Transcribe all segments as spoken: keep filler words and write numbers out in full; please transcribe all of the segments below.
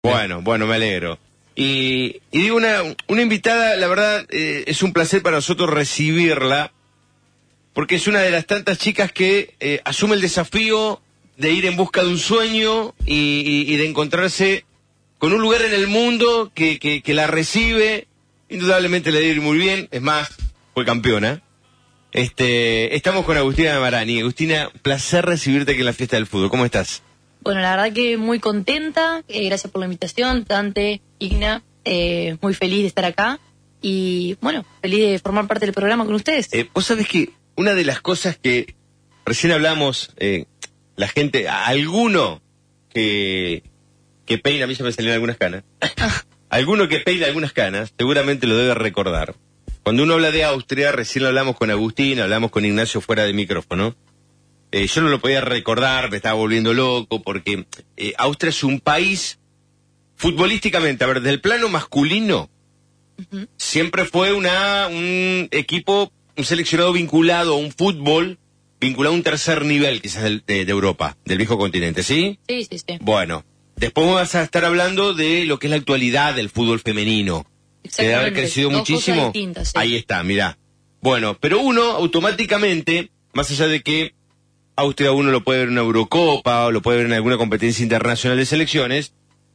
Bueno, bueno, me alegro. Y, y digo, una, una invitada, la verdad, eh, es un placer para nosotros recibirla, porque es una de las tantas chicas que eh, asume el desafío de ir en busca de un sueño y, y, y de encontrarse con un lugar en el mundo que, que, que la recibe. Indudablemente le debe ir muy bien, es más, fue campeona. Este, estamos con Agustina Marani. Agustina, placer recibirte aquí en la Fiesta del Fútbol. ¿Cómo estás? Bueno, la verdad que muy contenta, eh, gracias por la invitación, Dante, Igna, eh, muy feliz de estar acá y, bueno, feliz de formar parte del programa con ustedes. Eh, vos sabés que una de las cosas que recién hablamos, eh, la gente, alguno que, que peina, a mí ya me salieron algunas canas, alguno que peina algunas canas, seguramente lo debe recordar. Cuando uno habla de Austria, recién lo hablamos con Agustín, hablamos con Ignacio fuera de micrófono, eh, yo no lo podía recordar, me estaba volviendo loco, porque eh, Austria es un país, futbolísticamente, a ver, desde el plano masculino, uh-huh. siempre fue una un equipo, un seleccionado vinculado a un fútbol, vinculado a un tercer nivel, quizás de, de, de Europa, del viejo continente, ¿sí? Sí, sí, sí. Bueno, después vas a estar hablando de lo que es la actualidad del fútbol femenino. Que debe haber crecido Dos muchísimo. Sí. Ahí está, mirá. Bueno, pero uno automáticamente, más allá de que Austria uno lo puede ver en una Eurocopa o lo puede ver en alguna competencia internacional de selecciones,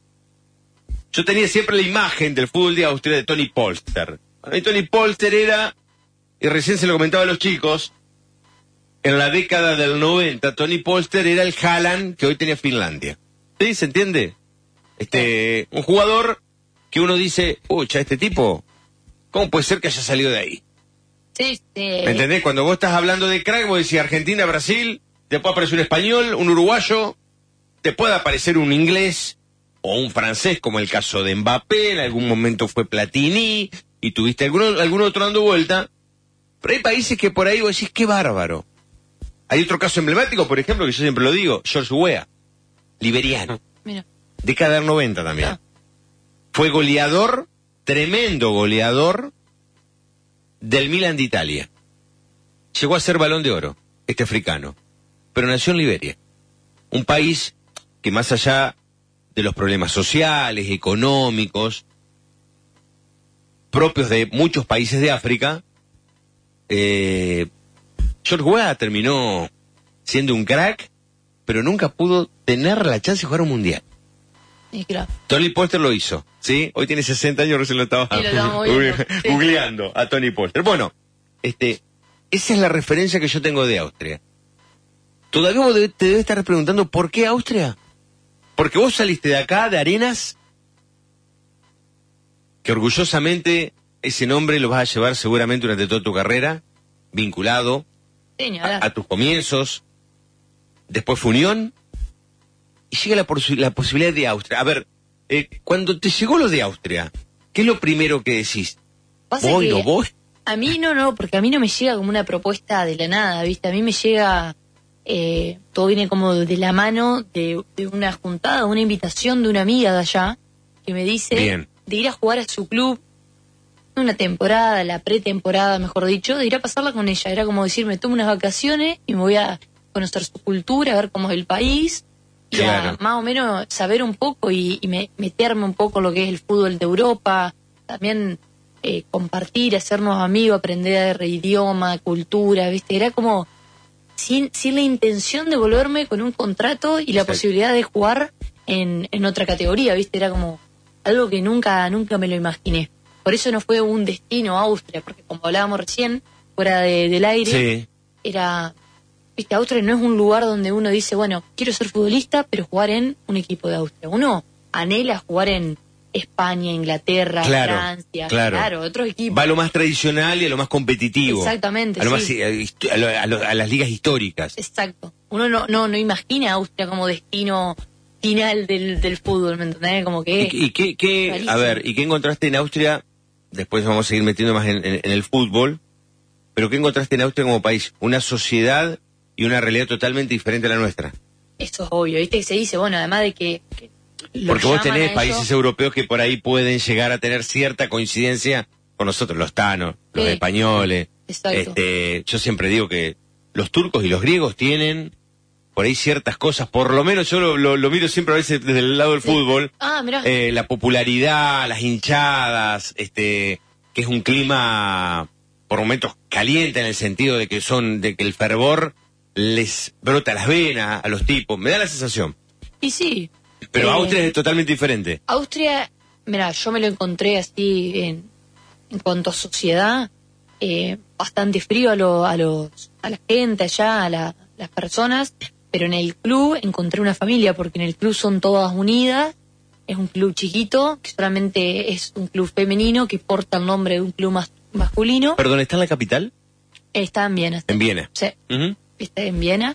yo tenía siempre la imagen del fútbol de Austria de Toni Polster. Y Toni Polster era, y recién se lo comentaba a los chicos, en la década del noventa, Toni Polster era el Haaland que hoy tenía Finlandia. ¿Sí? ¿Se entiende? Este, un jugador que uno dice, pucha, este tipo, ¿cómo puede ser que haya salido de ahí? Sí, sí. ¿Me entendés? Cuando vos estás hablando de crack, vos decís Argentina, Brasil, te puede aparecer un español, un uruguayo, te puede aparecer un inglés o un francés, como el caso de Mbappé, en algún momento fue Platini, y tuviste algún, algún otro dando vuelta, pero hay países que por ahí vos decís, qué bárbaro. Hay otro caso emblemático, por ejemplo, que yo siempre lo digo, George Weah, liberiano, Mira. década del noventa también. Ah. Fue goleador, tremendo goleador, del Milan de Italia. Llegó a ser Balón de Oro, este africano, pero nació en Liberia. Un país que más allá de los problemas sociales, económicos, propios de muchos países de África, eh, George Weah terminó siendo un crack, pero nunca pudo tener la chance de jugar un mundial. Sí, claro. Toni Polster lo hizo, ¿sí? Hoy tiene sesenta años, recién lo estaba sí, lo viendo, sí. googleando a Toni Polster. Bueno, este, esa es la referencia que yo tengo de Austria. Todavía vos te debes estar preguntando, ¿por qué Austria? Porque vos saliste de acá, de Arenas, que orgullosamente ese nombre lo vas a llevar seguramente durante toda tu carrera, vinculado sí, a, a tus comienzos. Después fue Unión. Y llega la, posi- la posibilidad de Austria. A ver, eh, cuando te llegó lo de Austria, ¿qué es lo primero que decís? Pasa ¿Voy, que no voy? A mí no, no, porque a mí no me llega como una propuesta de la nada, ¿viste? A mí me llega, eh, todo viene como de la mano de, de una juntada, una invitación de una amiga de allá, que me dice Bien. de ir a jugar a su club una temporada, la pretemporada, mejor dicho, de ir a pasarla con ella. Era como decir, me tomo unas vacaciones y me voy a conocer su cultura, a ver cómo es el país. Y Claro. a más o menos saber un poco y, y me, meterme un poco en lo que es el fútbol de Europa, también eh, compartir, hacernos amigos, aprender idioma, cultura, ¿viste? Era como sin, sin la intención de volverme con un contrato y la Exacto. posibilidad de jugar en, en otra categoría, ¿viste? Era como algo que nunca, nunca me lo imaginé. Por eso no fue un destino a Austria, porque como hablábamos recién, fuera de, del aire, Sí. era... Viste, Austria no es un lugar donde uno dice, bueno, quiero ser futbolista, pero jugar en un equipo de Austria. Uno anhela jugar en España, Inglaterra, Claro, Francia, claro. claro, otros equipos. Va a lo más tradicional y a lo más competitivo. Exactamente, A, lo sí. más, a, histo- a, lo- a lo- a las ligas históricas. Exacto. Uno no, no, no imagina a Austria como destino final del, del fútbol, ¿me entendés? Como que... ¿Y, y qué, qué, a Rarísimo. ver, ¿y qué encontraste en Austria? Después vamos a seguir metiendo más en, en- en el fútbol. Pero ¿qué encontraste en Austria como país? Una sociedad y una realidad totalmente diferente a la nuestra. Eso es obvio, ¿viste? Que se dice, bueno, además de que... que lo Porque vos llaman tenés a países ellos- europeos que por ahí pueden llegar a tener cierta coincidencia con nosotros, los tanos, los Sí. españoles. Exacto. Este, yo siempre digo que los turcos y los griegos tienen por ahí ciertas cosas, por lo menos yo lo, lo, lo miro siempre a veces desde el lado del sí. fútbol, ah, mirá. Eh, la popularidad, las hinchadas, este, que es un clima por momentos caliente en el sentido de que son, de que el fervor les brota las venas a los tipos, me da la sensación. Y sí. Pero eh, Austria es totalmente diferente. Austria, mira, yo me lo encontré así en, en cuanto a sociedad, eh, bastante frío a, lo, a, los, a la gente allá, a la, las personas, pero en el club encontré una familia, porque en el club son todas unidas, es un club chiquito, que solamente es un club femenino, que porta el nombre de un club mas, masculino. Perdón, ¿está en la capital? Está en Viena. Está. En Viena. Sí, Uh-huh. está en Viena.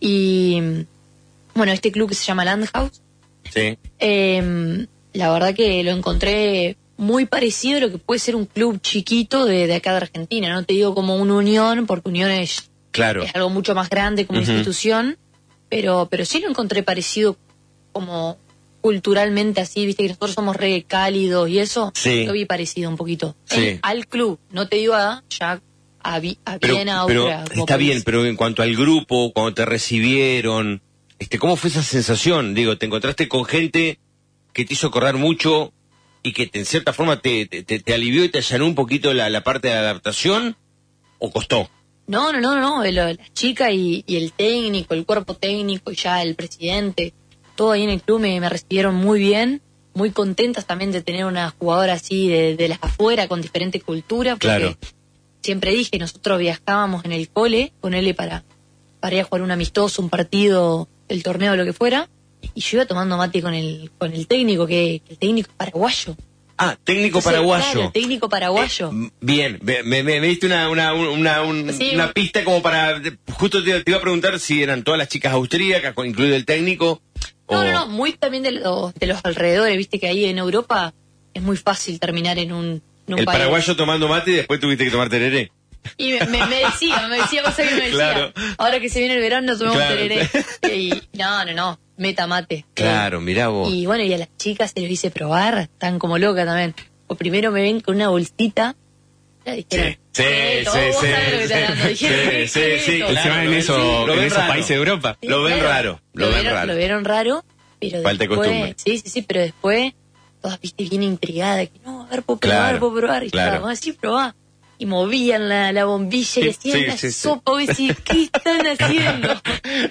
Y, bueno, este club que se llama Landhaus, Sí. eh, la verdad que lo encontré muy parecido a lo que puede ser un club chiquito de, de acá de Argentina. No te digo como una Unión, porque Unión es, Claro. es algo mucho más grande como Uh-huh. institución, pero, pero sí lo encontré parecido como culturalmente así, viste que nosotros somos re cálidos y eso, Sí. lo vi parecido un poquito. Sí. En- al club, no te digo a ya a, Vi- a Pero, Viena, pero Austria, como está país. bien, pero en cuanto al grupo, cuando te recibieron, este, ¿cómo fue esa sensación? Digo, ¿te encontraste con gente que te hizo correr mucho y que te, en cierta forma te, te, te alivió y te allanó un poquito la, la parte de la adaptación? ¿O costó? No, no, no, no, lo- las chicas y, y el técnico, el cuerpo técnico y ya el presidente, todo ahí en el club me, me recibieron muy bien, muy contentas también de tener una jugadora así de, de las afuera con diferente cultura, porque Claro. siempre dije, nosotros viajábamos en el cole, ponerle para, para ir a jugar un amistoso, un partido, el torneo, lo que fuera, y yo iba tomando mate con el, con el técnico, que, que el técnico es paraguayo. Ah, técnico Entonces, paraguayo. claro, técnico paraguayo. Eh, bien, me, me, me diste una, una, una, un- Sí. una pista como para... Justo te, te iba a preguntar si eran todas las chicas austríacas, con- incluido el técnico. No, o... no, no, muy también de los, de los alrededores, viste que ahí en Europa es muy fácil terminar en un, en un El país. paraguayo tomando mate y después tuviste que tomar tereré. Y me, me, me decía, me decía cosa que me decía. Claro. Ahora que se viene el verano, tomemos Claro. tereré. Y no, no, no, meta mate. Claro, mirá vos. Y bueno, y a las chicas se los hice probar, están como locas también. O primero me ven con una bolsita. Ya dijeron, Sí, "Eh, sí, todos sí, vos sí, sabés lo que sí, están hablando". sí, Dijeron, sí, "¿Qué sí, es sí, esto?". claro. Se van en, lo- eso, sí, lo en ven esos raro. países de Europa. Sí, Lo ven claro, raro, lo ven vieron, raro. Lo vieron raro, pero Falta de después, costumbre. sí, sí, sí, pero después todas viste bien intrigadas, que no, a ver, puedo probar, Claro, puedo probar, y claro. estábamos así, probá. Y movían la, la bombilla y Sí, hacían sí, la sí, sí. sopa, vos decís, ¿qué están haciendo?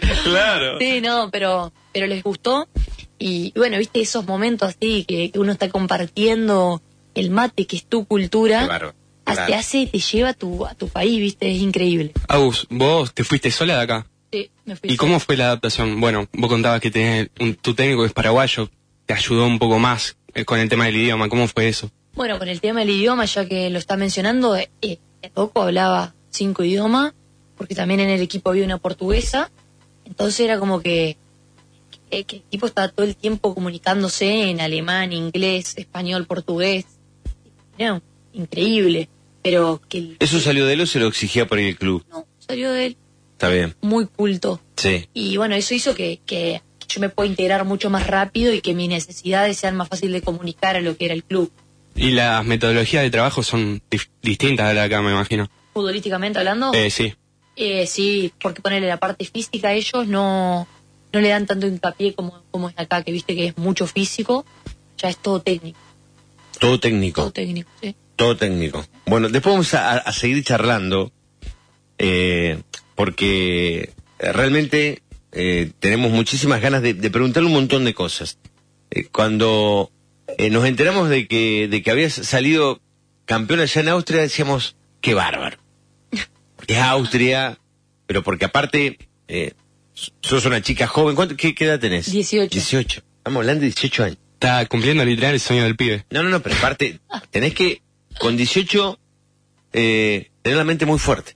Claro. Sí, no, pero, pero les gustó. Y bueno, viste esos momentos así que, que uno está compartiendo el mate, que es tu cultura, Qué bárbaro, te claro. hace, te lleva a tu, a tu país, viste, es increíble. Agus, vos te fuiste sola de acá. Sí, me fui. ¿Y cómo fue la adaptación? Bueno, vos contabas que tenés un, tu técnico que es paraguayo, te ayudó un poco más eh, con el tema del idioma. ¿Cómo fue eso? Bueno, con el tema del idioma, ya que lo está mencionando, eh, eh, Toco hablaba cinco idiomas, porque también en el equipo había una portuguesa, entonces era como que, que, que el equipo estaba todo el tiempo comunicándose en alemán, inglés, español, portugués. Era increíble, pero que el- ¿Eso salió de él o se lo exigía por el club? no, salió de él Está bien. muy culto. Sí. Y bueno, eso hizo que, que yo me pueda integrar mucho más rápido y que mis necesidades sean más fáciles de comunicar a lo que era el club. Y las metodologías de trabajo son dif- distintas a la de acá, me imagino. Futbolísticamente hablando, Eh, sí. eh, sí, porque ponerle la parte física a ellos no, no le dan tanto hincapié como, como es acá, que viste que es mucho físico, ya es todo técnico, Todo técnico. todo técnico, ¿sí? Todo técnico. Bueno, después vamos a, a seguir charlando, eh, porque realmente eh, tenemos muchísimas ganas de, de preguntarle un montón de cosas. Eh, cuando eh, nos enteramos de que, de que habías salido campeón allá en Austria, decíamos, qué bárbaro. Es Austria, pero porque aparte, eh, sos una chica joven. ¿Cuánto, qué, qué edad tenés? dieciocho. dieciocho. Estamos hablando de dieciocho años. Está cumpliendo literal el sueño del pibe. No, no, no, pero aparte, tenés que, con dieciocho, eh, tener la mente muy fuerte.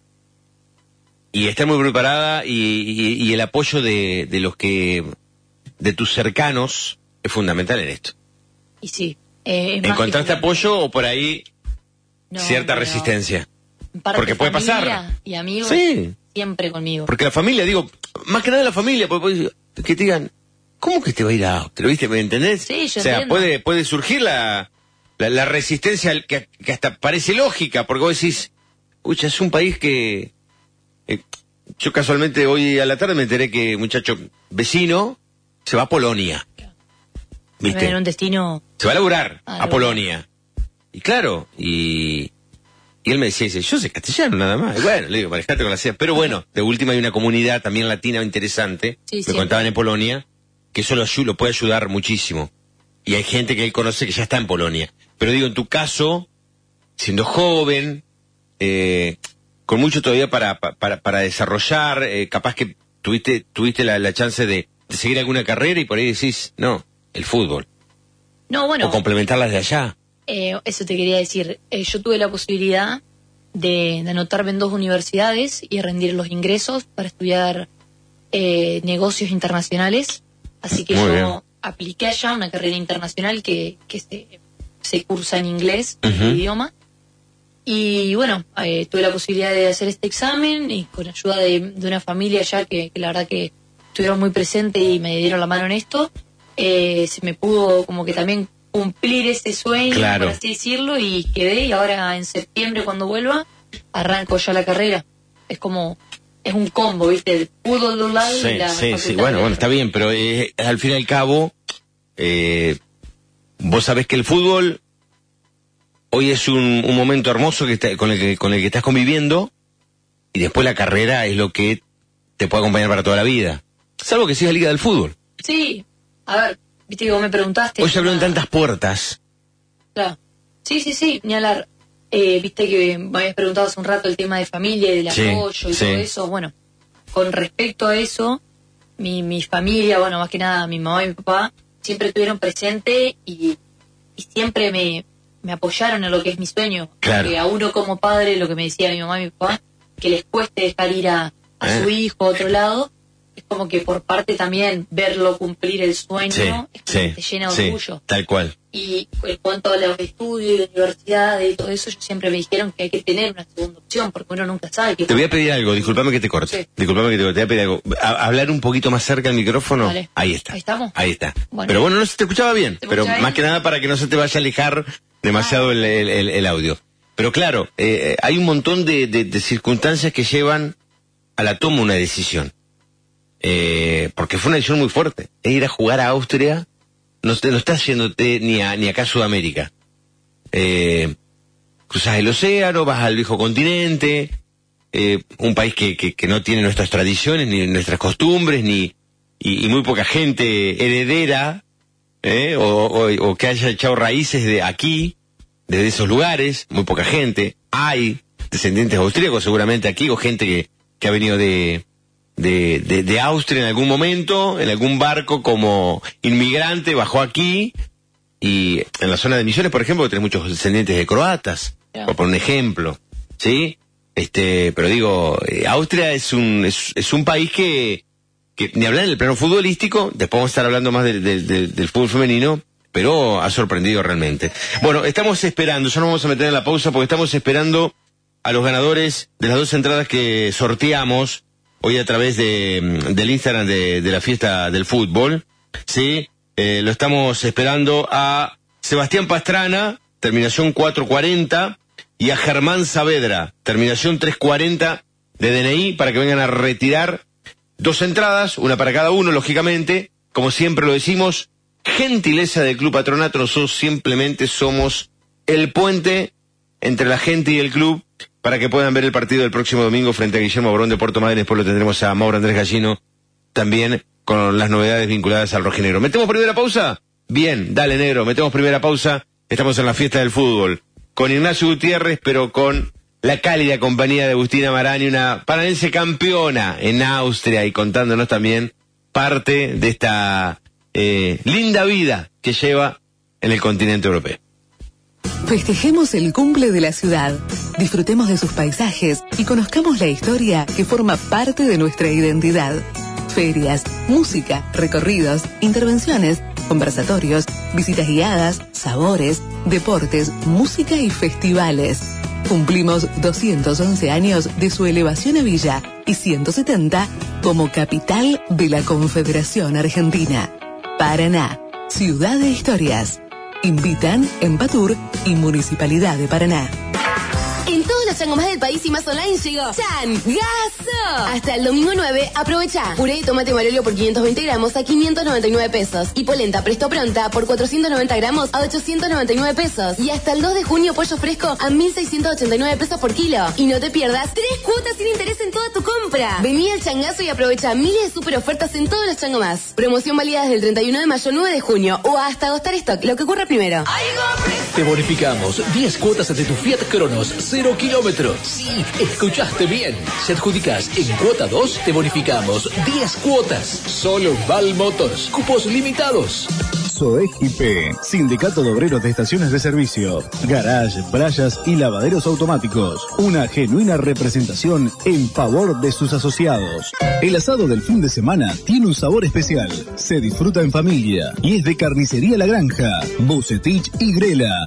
Y estar muy preparada y, y- y el apoyo de, de los que, de tus cercanos, es fundamental en esto. Y sí. eh, es más ¿Encontraste difícil. apoyo o por ahí No, cierta no, no. resistencia? Parte Porque puede familia pasar. Y amigos Sí. siempre conmigo. Porque la familia, digo, más que nada la familia, porque puede- que te digan, ¿cómo que te va a ir a Austria? ¿Viste? ¿Me entendés? Sí, yo O sea, entiendo. puede, puede surgir la, la, la resistencia al- que, que hasta parece lógica, porque vos decís, uy, es un país que, eh, yo casualmente hoy a la tarde me enteré que un muchacho vecino se va a Polonia. ¿Viste? En un destino... Se va a laburar Ah, a Polonia. Y claro, y... Y él me decía, dice, yo sé castellano nada más. Y bueno, le digo, manejate con la C E A. Pero bueno, de última hay una comunidad también latina interesante, Sí, me sí. contaban en Polonia, que eso lo, ayu- lo puede ayudar muchísimo. Y hay gente que él conoce que ya está en Polonia. Pero digo, en tu caso, siendo joven, eh, con mucho todavía para, para, para desarrollar, eh, capaz que tuviste, tuviste la, la chance de, de seguir alguna carrera y por ahí decís, no, el fútbol. No, bueno... O complementarlas de allá. Eh, eso te quería decir. Eh, yo tuve la posibilidad de, de anotarme en dos universidades y rendir los ingresos para estudiar eh, negocios internacionales. Así que Muy yo bien. apliqué allá una carrera internacional que, que se, se cursa en inglés, Ujú. el idioma. Y bueno, eh, tuve la posibilidad de hacer este examen y con ayuda de, de una familia allá que, que la verdad que estuvieron muy presentes y me dieron la mano en esto. Eh, se me pudo como que también cumplir ese sueño, Claro. por así decirlo, y quedé, y ahora en septiembre cuando vuelva arranco ya la carrera. Es como, es un combo, ¿viste? El fútbol de un lado Sí, y la sí, facultad sí, del bueno, otro. bueno, está bien, pero eh, al fin y al cabo, eh, vos sabés que el fútbol hoy es un, un momento hermoso que está, con, el que, con el que estás conviviendo, y después la carrera es lo que te puede acompañar para toda la vida. Salvo que sigas Liga del Fútbol. Sí, a ver, viste que vos me preguntaste. Hoy se abrieron Ah, tantas puertas. Claro. Sí, sí, sí, ni hablar. Eh, viste que me habías preguntado hace un rato el tema de familia y del Sí, apoyo y sí. todo eso. Bueno, con respecto a eso, mi, mi familia, bueno, más que nada mi mamá y mi papá, siempre estuvieron presentes y, y siempre me, me apoyaron en lo que es mi sueño. Claro. Porque a uno como padre, lo que me decía mi mamá y mi papá, que les cueste dejar ir a, a Eh. su hijo a otro lado, es como que por parte también verlo cumplir el sueño, Sí, es como sí, que te llena de sí, orgullo. tal cual. Y en cuanto a los estudios, de universidades y todo eso, ellos siempre me dijeron que hay que tener una segunda opción, porque uno nunca sabe qué Te voy a pedir algo, disculpame que te corte. Sí. Disculpame que te corte, te voy a pedir algo. A- hablar un poquito más cerca del micrófono. Vale. Ahí está. Ahí estamos. Ahí está. Bueno. Pero bueno, no se te escuchaba bien. ¿Te Pero escucha más bien? que nada para que no se te vaya a alejar demasiado Ah. el, el- el- el audio. Pero claro, eh, hay un montón de, de- de circunstancias que llevan a la toma de una decisión. Eh, porque fue una decisión muy fuerte. Es ir a jugar a Austria, no, te, no estás yéndote ni, a, ni acá a Sudamérica. Eh, cruzas el océano, vas al viejo continente, eh, un país que, que, que no tiene nuestras tradiciones, ni nuestras costumbres, ni y, y muy poca gente heredera, eh, o, o, o que haya echado raíces de aquí, desde esos lugares, muy poca gente. Hay descendientes austríacos seguramente aquí, o gente que, que ha venido de, de, de, de Austria en algún momento, en algún barco como inmigrante, bajó aquí, y en la zona de Misiones, por ejemplo, tenés muchos descendientes de croatas, Ya. por poner un ejemplo, ¿sí? Este, pero digo, eh, Austria es un, es, es un país que, que, ni hablar en el plano futbolístico, después vamos a estar hablando más del, del, del, del fútbol femenino, pero ha sorprendido realmente. Bueno, estamos esperando, ya no vamos a meter en la pausa porque estamos esperando a los ganadores de las dos entradas que sorteamos hoy a través de, del Instagram de, de la fiesta del fútbol, ¿sí? Eh, lo estamos esperando a Sebastián Pastrana, terminación cuatro cuarenta, y a Germán Saavedra, terminación tres cuarenta de D N I, para que vengan a retirar dos entradas, una para cada uno, lógicamente. Como siempre lo decimos, gentileza del Club Patronato, nosotros simplemente somos el puente entre la gente y el club para que puedan ver el partido del próximo domingo frente a Guillermo Borón de Puerto Madryn. Después lo tendremos a Mauro Andrés Gallino también con las novedades vinculadas al rojinegro. ¿Metemos primera pausa? Bien, dale negro, metemos primera pausa. Estamos en la fiesta del fútbol con Ignacio Gutiérrez, pero con la cálida compañía de Agustina Marani, una paranense campeona en Austria, y contándonos también parte de esta eh, linda vida que lleva en el continente europeo. Festejemos el cumple de la ciudad, disfrutemos de sus paisajes y conozcamos la historia que forma parte de nuestra identidad. Ferias, música, recorridos, intervenciones, conversatorios, visitas guiadas, sabores, deportes, música y festivales. Cumplimos doscientos once años de su elevación a villa y ciento setenta como capital de la Confederación Argentina. Paraná, ciudad de historias. Invitan Empatur y Municipalidad de Paraná. En todos los changos más del país y más online llegó Changazo. Hasta el domingo nueve, aprovecha. Puré de tomate Marolio por quinientos veinte gramos a quinientos noventa y nueve pesos. Y polenta Presto Pronta por cuatrocientos noventa gramos a ochocientos noventa y nueve pesos. Y hasta el dos de junio, pollo fresco a mil seiscientos ochenta y nueve pesos por kilo. Y no te pierdas tres cuotas sin interés en toda tu compra. Vení al Changazo y aprovecha miles de super ofertas en todos los changos más. Promoción válida desde el treinta y uno de mayo, nueve de junio o hasta agotar stock, lo que ocurra primero. Te bonificamos diez cuotas de tu Fiat Cronos, cero kilómetros. Sí, escuchaste bien. Si adjudicas en cuota dos, te bonificamos diez cuotas. Solo en Val Motors. Cupos limitados. SOEC I P, Sindicato de Obreros de Estaciones de Servicio, Garage, Playas y Lavaderos Automáticos. Una genuina representación en favor de sus asociados. El asado del fin de semana tiene un sabor especial. Se disfruta en familia y es de Carnicería La Granja, Bucetich y Grela.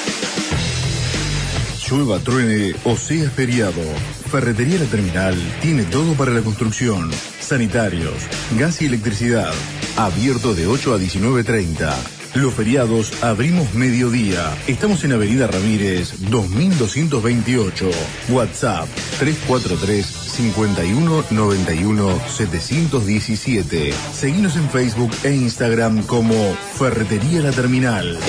Llueva, truene o sea feriado, Ferretería La Terminal tiene todo para la construcción. Sanitarios, gas y electricidad. Abierto de ocho a diecinueve treinta. Los feriados abrimos mediodía. Estamos en Avenida Ramírez, dos mil doscientos veintiocho. WhatsApp tres cuatro tres, cinco uno nueve uno, siete uno siete. Seguinos en Facebook e Instagram como Ferretería La Terminal.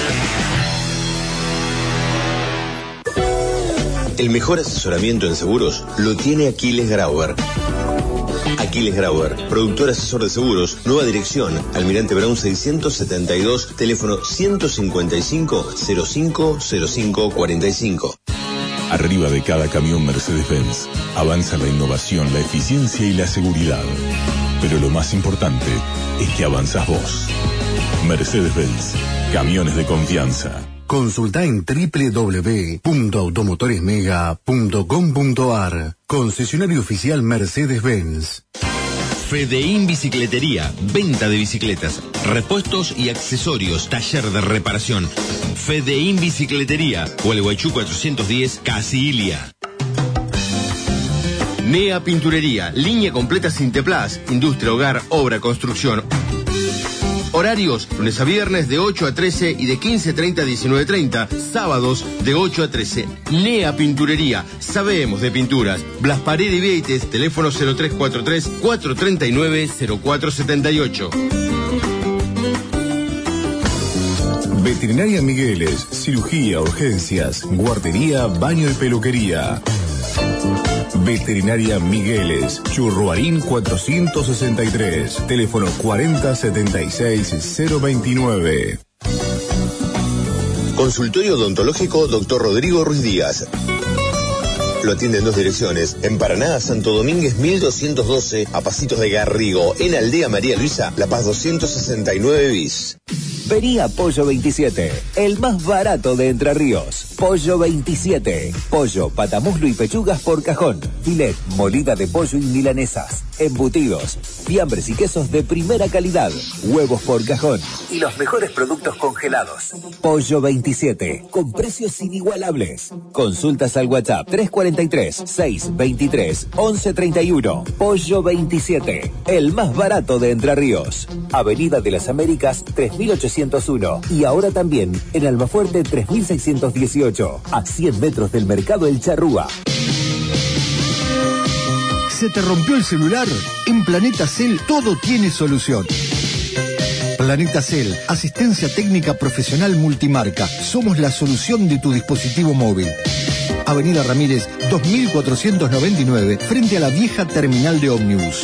El mejor asesoramiento en seguros lo tiene Aquiles Grauer. Aquiles Grauer, productor asesor de seguros, nueva dirección, Almirante Brown seiscientos setenta y dos, teléfono ciento cincuenta y cinco, cero cinco cero cinco cuarenta y cinco. Arriba de cada camión Mercedes-Benz avanza la innovación, la eficiencia y la seguridad. Pero lo más importante es que avanzas vos. Mercedes-Benz, camiones de confianza. Consulta en doble u doble u doble u punto automotoresmega punto com punto ar. Concesionario oficial Mercedes-Benz. Fedeín Bicicletería, venta de bicicletas, repuestos y accesorios, taller de reparación. Fedeín Bicicletería, Gualeguaychú cuatrocientos diez, Casilia. Nea Pinturería, línea completa Sinteplas, industria, hogar, obra, construcción. Horarios, lunes a viernes de ocho a trece y de quince treinta a diecinueve treinta, sábados de ocho a trece. Nea Pinturería, sabemos de pinturas. Blas Paredes y Vieites, teléfono cero tres cuatro tres, cuatro tres nueve, cero cuatro siete ocho. Veterinaria Migueles, cirugía, urgencias, guardería, baño y peluquería. Veterinaria Migueles, Churruarín cuatrocientos sesenta y tres, teléfono cuarenta setenta y seis, cero veintinueve. Consultorio odontológico doctor Rodrigo Ruiz Díaz. Lo atiende en dos direcciones, en Paraná, Santo Domínguez mil doscientos doce, a pasitos de Garrigo, en Aldea María Luisa, La Paz doscientos sesenta y nueve bis. Vení a Pollo veintisiete, el más barato de Entre Ríos. Pollo veintisiete. Pollo, patamuslo y pechugas por cajón. Filet, molida de pollo y milanesas. Embutidos, fiambres y quesos de primera calidad. Huevos por cajón. Y los mejores productos congelados. Pollo veintisiete, con precios inigualables. Consultas al WhatsApp tres cuatro tres, seis dos tres, once treinta y uno. Pollo veintisiete, el más barato de Entre Ríos. Avenida de las Américas tres mil ochocientos uno. Y ahora también en Almafuerte tres mil seiscientos dieciocho. A cien metros del Mercado El Charrúa. ¿Se te rompió el celular? En Planeta Cel todo tiene solución. Planeta Cel, asistencia técnica profesional multimarca. Somos la solución de tu dispositivo móvil. Avenida Ramírez dos mil cuatrocientos noventa y nueve, frente a la vieja terminal de ómnibus.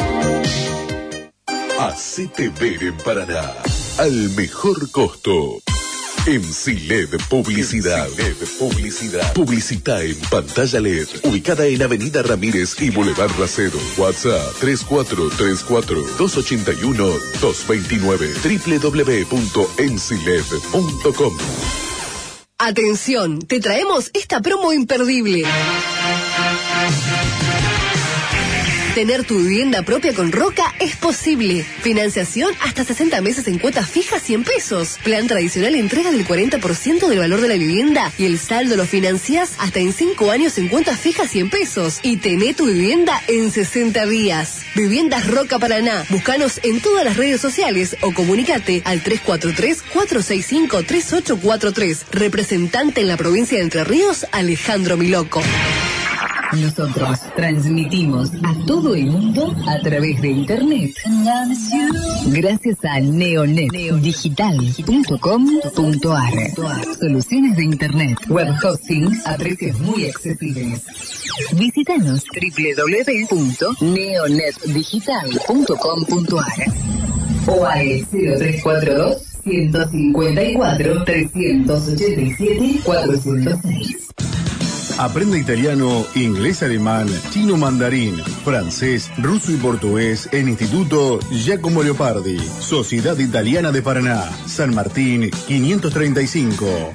Hacete ver en Paraná, al mejor costo. En C L E D Publicidad. En C L E D Publicidad. Publicita en pantalla L E D. Ubicada en Avenida Ramírez y Boulevard Racedo. WhatsApp tres cuatro tres cuatro, dos ocho uno, dos dos nueve. doble u doble u doble u punto enciled punto com. Atención, te traemos esta promo imperdible. Tener tu vivienda propia con Roca es posible. Financiación hasta sesenta meses en cuotas fijas cien pesos. Plan tradicional entrega del cuarenta por ciento del valor de la vivienda y el saldo lo financiás hasta en cinco años en cuotas fijas cien pesos. Y tené tu vivienda en sesenta días. Viviendas Roca Paraná. Búscanos en todas las redes sociales o comunicate al tres cuatro tres, cuatro seis cinco, tres ocho cuatro tres. Representante en la provincia de Entre Ríos, Alejandro Miloco. Nosotros transmitimos a todo el mundo a través de internet. Gracias a neonet digital punto com punto ar. Soluciones de internet, web hosting a precios muy accesibles. Visítanos doble u doble u doble u punto neonet digital punto com punto ar o al cero tres cuatro dos, ciento cincuenta y cuatro, trescientos ochenta y siete, cuatrocientos seis. Aprende italiano, inglés, alemán, chino, mandarín, francés, ruso y portugués en Instituto Giacomo Leopardi, Sociedad Italiana de Paraná, San Martín quinientos treinta y cinco.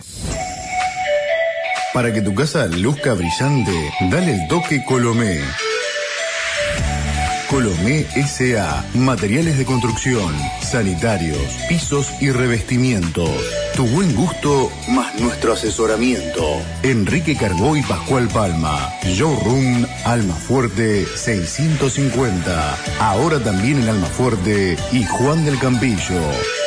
Para que tu casa luzca brillante, dale el toque Colomé. Colomé S A. Materiales de construcción, sanitarios, pisos y revestimientos. Tu buen gusto más nuestro asesoramiento. Enrique Carbó y Pascual Palma. Showroom Almafuerte seiscientos cincuenta. Ahora también en Almafuerte y Juan del Campillo.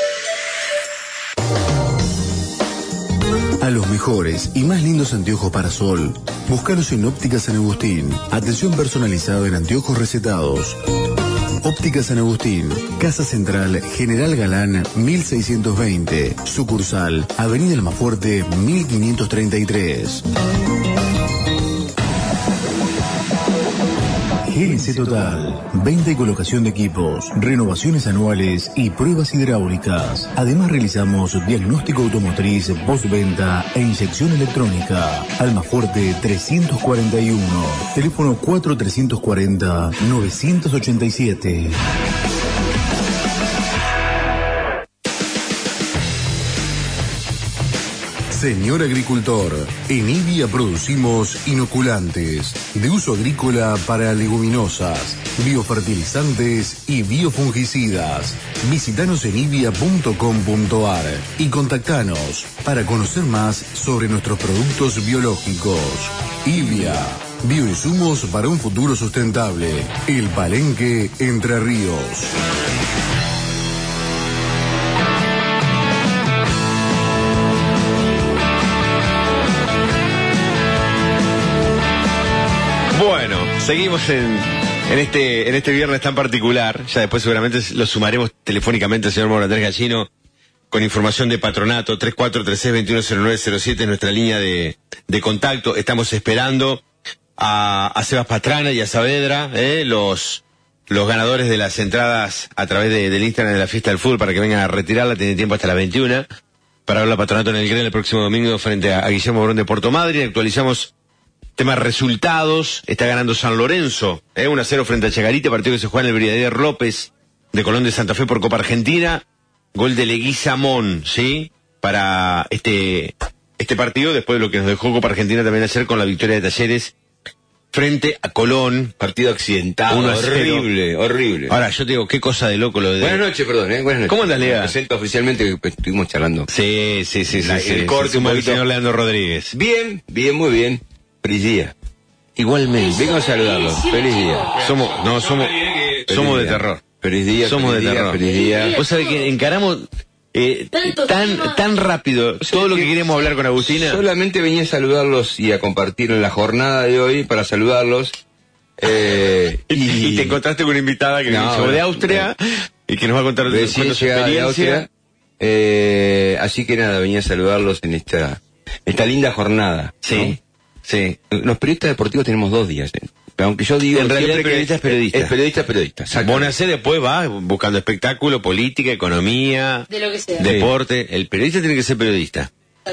A los mejores y más lindos anteojos para sol, búscalos en Óptica San Agustín. Atención personalizada en anteojos recetados. Óptica San Agustín, Casa Central, General Galán, mil seiscientos veinte. Sucursal, Avenida Almafuerte, mil quinientos treinta y tres. G N C Total, venta y colocación de equipos, renovaciones anuales y pruebas hidráulicas. Además realizamos diagnóstico automotriz, postventa e inyección electrónica. Almafuerte trescientos cuarenta y uno, teléfono cuatro tres cuatro cero, nueve ocho siete. Señor agricultor, en Ivia producimos inoculantes de uso agrícola para leguminosas, biofertilizantes y biofungicidas. Visítanos en ivia punto com punto ar y contactanos para conocer más sobre nuestros productos biológicos. Ivia, bioinsumos para un futuro sustentable. El Palenque, Entre Ríos. Bueno, seguimos en, en este en este viernes tan particular. Ya después seguramente lo sumaremos telefónicamente al señor Mauro Andrés Gallino con información de patronato. Tres cuatro tres seis, dos uno cero nueve cero siete es nuestra línea de, de contacto. Estamos esperando a, a Sebas Pastrana y a Saavedra, eh, los los ganadores de las entradas a través de, del Instagram de la Fiesta del Fútbol para que vengan a retirarla. Tienen tiempo hasta las veintiuna para ver la patronato en el Green el próximo domingo frente a, a Guillermo Morón de Puerto Madryn. Actualizamos temas resultados. Está ganando San Lorenzo, eh, uno a cero frente a Chacarita, partido que se juega en el Brigadier López de Colón de Santa Fe por Copa Argentina. Gol de Leguizamón, ¿sí? Para este este partido, después de lo que nos dejó Copa Argentina también ayer con la victoria de Talleres frente a Colón. Partido accidentado, horrible, horrible. Ahora, yo te digo, qué cosa de loco lo de... Buenas noches, perdón, ¿eh? Buenas noches. ¿Cómo andas, Lea? Me presento oficialmente, que estuvimos charlando. Sí, sí, sí, La, sí. El sí, corte sí, un sí, poquito. el señor Leandro Rodríguez. Bien, bien, muy bien. Feliz día. Igualmente. Vengo a saludarlos. Feliz día. Somos, no, somos, somos de terror. Feliz día, somos feliz de día, terror. feliz día. Vos sabés que encaramos eh, tan tan rápido todo lo que queremos hablar con Agustina. Solamente venía a saludarlos y a compartir en la jornada de hoy para saludarlos. Eh, y, y te encontraste con una invitada que no, llegó de Austria eh, y que nos va a contar de su experiencia. Eh, así que nada, venía a saludarlos en esta esta linda jornada. Sí, ¿no? sí. Los periodistas deportivos tenemos dos días. ¿eh? Aunque yo digo en realidad el periodista es periodista. Es periodista, periodista. Bonacé después va buscando espectáculo, política, economía, de lo que sea. Deporte. Sí. El periodista tiene que ser periodista.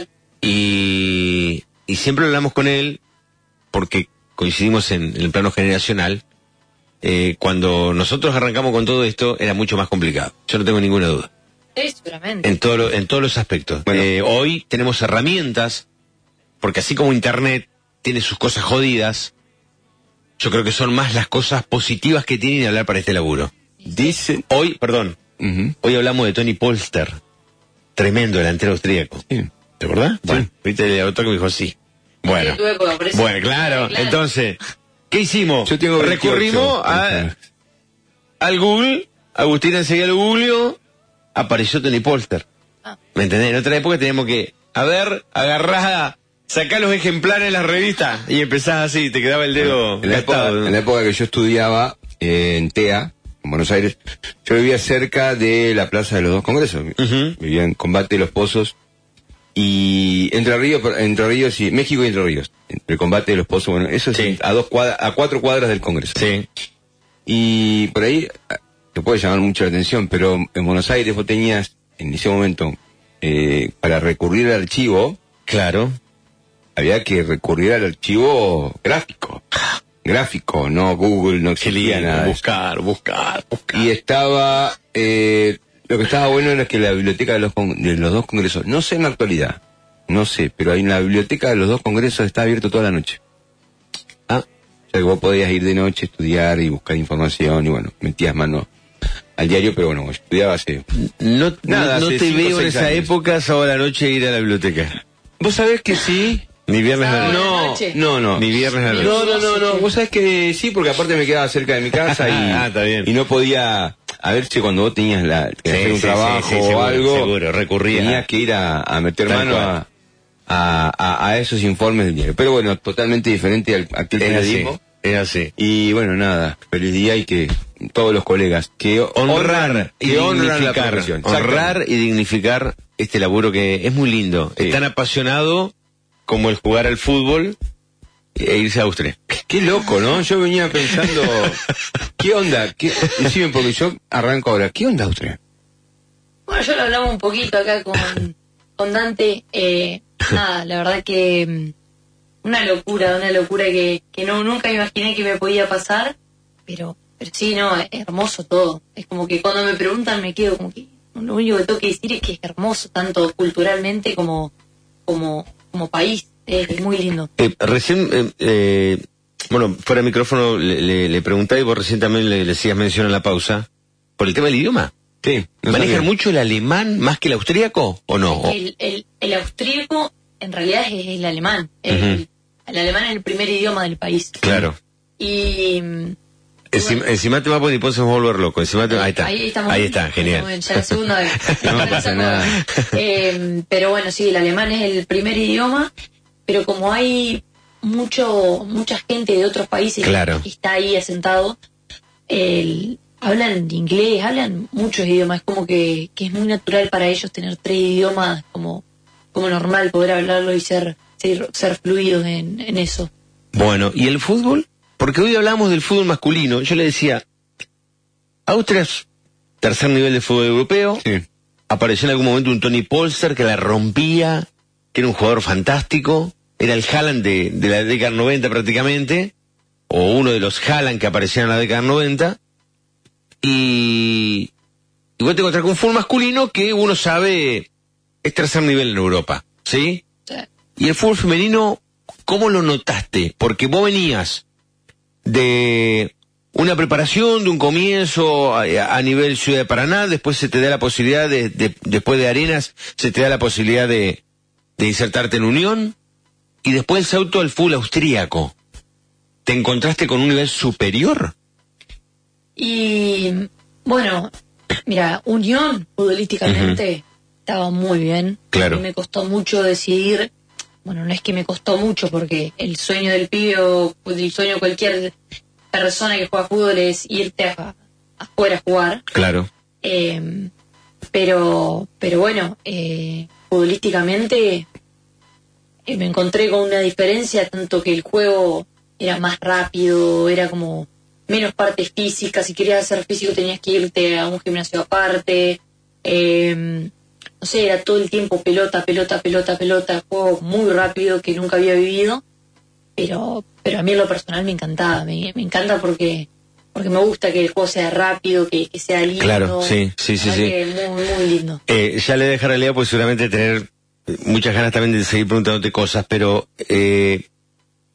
Y, y siempre hablamos con él porque coincidimos en, en el plano generacional. Eh, cuando nosotros arrancamos con todo esto era mucho más complicado. Yo no tengo ninguna duda. Sí, seguramente. En, todo lo, en todos los aspectos. Bueno, eh, hoy tenemos herramientas, porque así como Internet tiene sus cosas jodidas, yo creo que son más las cosas positivas que tienen hablar para este laburo. Dice... Hoy, perdón, uh-huh. hoy hablamos de Toni Polster, tremendo delantero austríaco. Sí. ¿Te acordás? Sí. Bueno, viste el autor que me dijo sí. Bueno, bueno, claro, claro. Entonces, ¿qué hicimos? Yo tengo veintiocho. Recurrimos a, al Google, Agustín enseguida lo googleó, apareció Toni Polster. Ah. ¿Me entendés? En otra época teníamos que, a ver, agarrás, sacá los ejemplares de las revistas y empezás así, te quedaba el dedo en la época, ¿no? En la época que yo estudiaba eh, en T E A, en Buenos Aires, yo vivía cerca de la Plaza de los Dos Congresos. Uh-huh. Vivía en Combate de los Pozos y Entre Ríos, Entre Ríos y México y Entre Ríos. El Combate de los Pozos, bueno, eso sí. es a dos cuadras, a cuatro cuadras del Congreso. Sí. Y por ahí te puede llamar mucho la atención, pero en Buenos Aires vos tenías en ese momento eh, para recurrir al archivo, claro, había que recurrir al archivo gráfico. Gráfico, no Google, no existía nada. Buscar, buscar, buscar. Y estaba, eh, lo que estaba bueno era que la biblioteca de los, de los dos congresos, no sé en la actualidad, no sé, pero en la biblioteca de los dos congresos está abierto toda la noche. Ah, o sea que vos podías ir de noche, estudiar y buscar información y bueno, metías mano al diario, pero bueno, yo estudiaba hace... No, nada, no, no te veo en esa años. época, sábado a la noche ir a la biblioteca. ¿Vos sabés que sí? Ni viernes a la noche. No, no, no. Ni viernes a la noche. No, no, no, no. Vos sabés que sí, porque aparte me quedaba cerca de mi casa y, ah, está bien. y no podía, a ver si cuando vos tenías la, que sí, hacer un sí, trabajo sí, sí, o seguro, algo, seguro, recurría. Tenías que ir a, a meter Tal mano a, a, a, a esos informes del diario. Pero bueno, totalmente diferente al aquel periodismo. Es así. Y bueno, nada, feliz día y que todos los colegas que honrar y que dignificar, honrar y dignificar este laburo que es muy lindo. Sí. Es tan apasionado como el jugar al fútbol e irse a Austria. Qué loco, ¿no? Yo venía pensando, ¿qué onda? ¿Qué? Decime, porque yo arranco ahora, ¿qué onda Austria? Bueno, yo lo hablamos un poquito acá con, con Dante. Eh, nada, la verdad que una locura, una locura que, que no nunca imaginé que me podía pasar, pero, pero sí, no, es hermoso todo. Es como que cuando me preguntan me quedo como que lo único que tengo que decir es que es hermoso, tanto culturalmente como como como país, es, es muy lindo. Eh, recién, eh, eh, bueno, fuera de micrófono le, le, le preguntaba y vos recién también le, le hacías mención en la pausa, por el tema del idioma. Sí. No ¿Manejan sabía. mucho el alemán más que el austríaco o no? El, el, el austríaco en realidad es el alemán. El, uh-huh. el alemán es el primer idioma del país. Claro. Y... Encima, bueno, encima te va a poner y se va a volver loco. Encima te, ahí está. Ahí, estamos ahí está, genial. Bien, ya la segunda vez. No pasa nada. Eh, pero bueno, sí, el alemán es el primer idioma, pero como hay mucho mucha gente de otros países claro. que está ahí asentado, el, hablan inglés, hablan muchos idiomas. Es como que, que es muy natural para ellos tener tres idiomas como, como normal, poder hablarlo y ser, ser, ser fluidos en, en eso. Bueno, ¿y el fútbol? Porque hoy hablamos del fútbol masculino. Yo le decía, Austria es tercer nivel de fútbol europeo. Sí. Apareció en algún momento un Toni Polster que la rompía, que era un jugador fantástico. Era el Haaland de, de la década noventa prácticamente, o uno de los Haaland que aparecían en la década noventa. Y, y vos te encontrás con un fútbol masculino que uno sabe es tercer nivel en Europa, ¿sí? Sí. Y el fútbol femenino, ¿cómo lo notaste? Porque vos venías de una preparación, de un comienzo a, a nivel Ciudad de Paraná, después se te da la posibilidad de, de después de Arenas, se te da la posibilidad de, de insertarte en Unión, y después el salto al fútbol austríaco. ¿Te encontraste con un nivel superior? Y bueno, mira, Unión futbolísticamente uh-huh. estaba muy bien. Claro. A mí me costó mucho decidir. Bueno, no es que me costó mucho, porque el sueño del pibe o el sueño de cualquier persona que juega fútbol es irte a, afuera a jugar. Claro. Eh, pero, pero bueno, eh, futbolísticamente eh, me encontré con una diferencia, tanto que el juego era más rápido, era como menos parte física. Si querías hacer físico tenías que irte a un gimnasio aparte. Eh, No sé, era todo el tiempo pelota, pelota, pelota, pelota, juego muy rápido que nunca había vivido, pero pero a mí en lo personal me encantaba, me, me encanta porque porque me gusta que el juego sea rápido, que, que sea lindo. Claro, sí, sí, sí, sí. Muy, muy lindo. Eh, ya le dejaré a Lea, pues seguramente tener muchas ganas también de seguir preguntándote cosas, pero eh,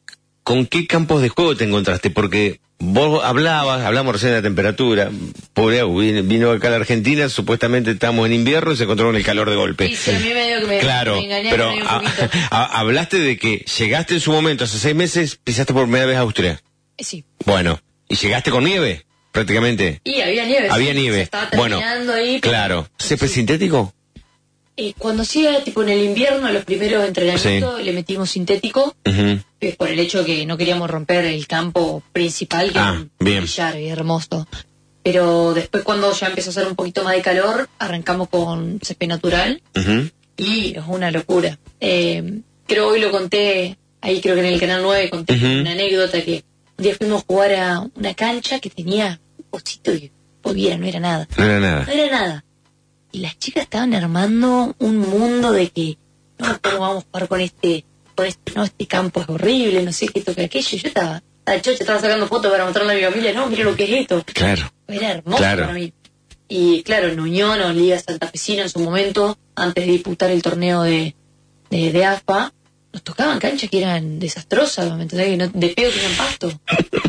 ¿con qué campos de juego te encontraste? Porque vos hablabas, hablamos recién de la temperatura, pobre Agu, vino, vino acá a la Argentina, supuestamente estamos en invierno y se encontró con el calor de golpe. Sí, sí, a mí me dio que me, claro, me engañaron pero ahí un a, poquito. a, hablaste de que llegaste en su momento, hace seis meses, pisaste por primera vez a Austria. Sí. Bueno, ¿y llegaste con nieve? Prácticamente. Y había nieve. Había sí, nieve. se estaba Bueno, terminando ahí. pero- claro. ¿Césped sintético? Eh, cuando hacía, tipo en el invierno, los primeros entrenamientos, le metimos sintético, Ujú. eh, por el hecho que no queríamos romper el campo principal, que Ah, era un bien. billar y hermoso. Pero después, cuando ya empezó a hacer un poquito más de calor, arrancamos con césped natural Ujú. y es una locura. Eh, creo hoy lo conté, ahí creo que en el canal nueve conté Ujú. una anécdota que un día fuimos a jugar a una cancha que tenía un pocito y volviera, no era nada. No era nada. No era nada. Y las chicas estaban armando un mundo de que, no, ¿cómo vamos a jugar con este, con este, no, este campo es horrible, no sé qué toca aquello? Y yo estaba, estaba chocha, estaba sacando fotos para mostrarle a mi familia, no, mira lo que es esto. Claro. Era hermoso Claro. para mí. Y claro, en Unión o Liga Santafesina en su momento, antes de disputar el torneo de, de, de A F A, nos tocaban canchas que eran desastrosas, ¿me entendés? Que no, de pedo tenían pasto.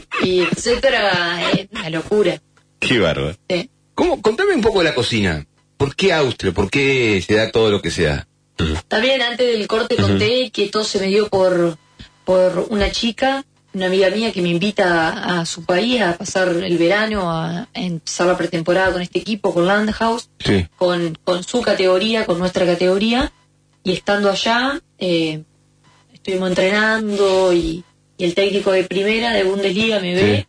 Y etcétera, era eh, una locura. Qué bárbaro. Sí. ¿Cómo? Contame un poco de la cocina. ¿Por qué Austria? ¿Por qué se da todo lo que se da? También antes del corte conté que todo se me dio por, por una chica, una amiga mía que me invita a, a su país a pasar el verano, a, a empezar la pretemporada con este equipo, con Landhaus, Sí. con, con su categoría, con nuestra categoría, y estando allá, eh, estuvimos entrenando y, y el técnico de primera, de Bundesliga, me ve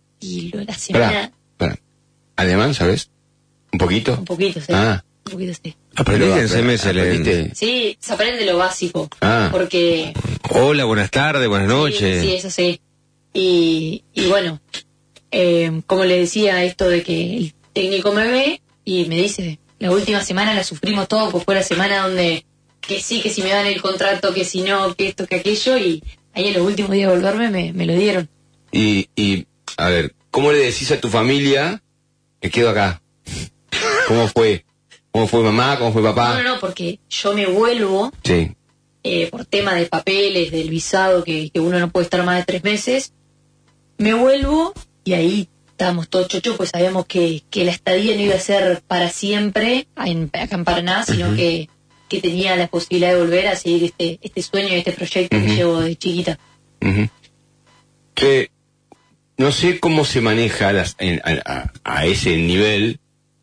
y lo, la semana, Pará, pará. ¿Alemán, sabes? ¿Un poquito? un poquito, sí, Ah. un poquito, sí. Aprendiste Pero, en seis meses. aprendiste. le- Sí, se aprende lo básico, Ah. porque Hola, buenas tardes, buenas noches. Sí, sí, eso sí. Y, y bueno, eh, como le decía, esto de que el técnico me ve y me dice, la última semana la sufrimos todo, pues fue la semana donde que sí, que si me dan el contrato, que si no, que esto, que aquello, y ahí en los últimos días de volverme me, me lo dieron. Y, y, a ver, ¿cómo le decís a tu familia que quedo acá? ¿Cómo fue? ¿Cómo fue mamá? ¿Cómo fue papá? No, no, no, porque yo me vuelvo Sí. eh, por tema de papeles, del visado, que, que uno no puede estar más de tres meses, me vuelvo y ahí estábamos todos chochos, pues sabíamos que, que la estadía no iba a ser para siempre en, acá en Paraná, sino Ujú. que, que tenía la posibilidad de volver a seguir este, este sueño y este proyecto que Ujú. llevo de chiquita. Ujú. Eh, no sé cómo se maneja las- en- a, a- a ese nivel,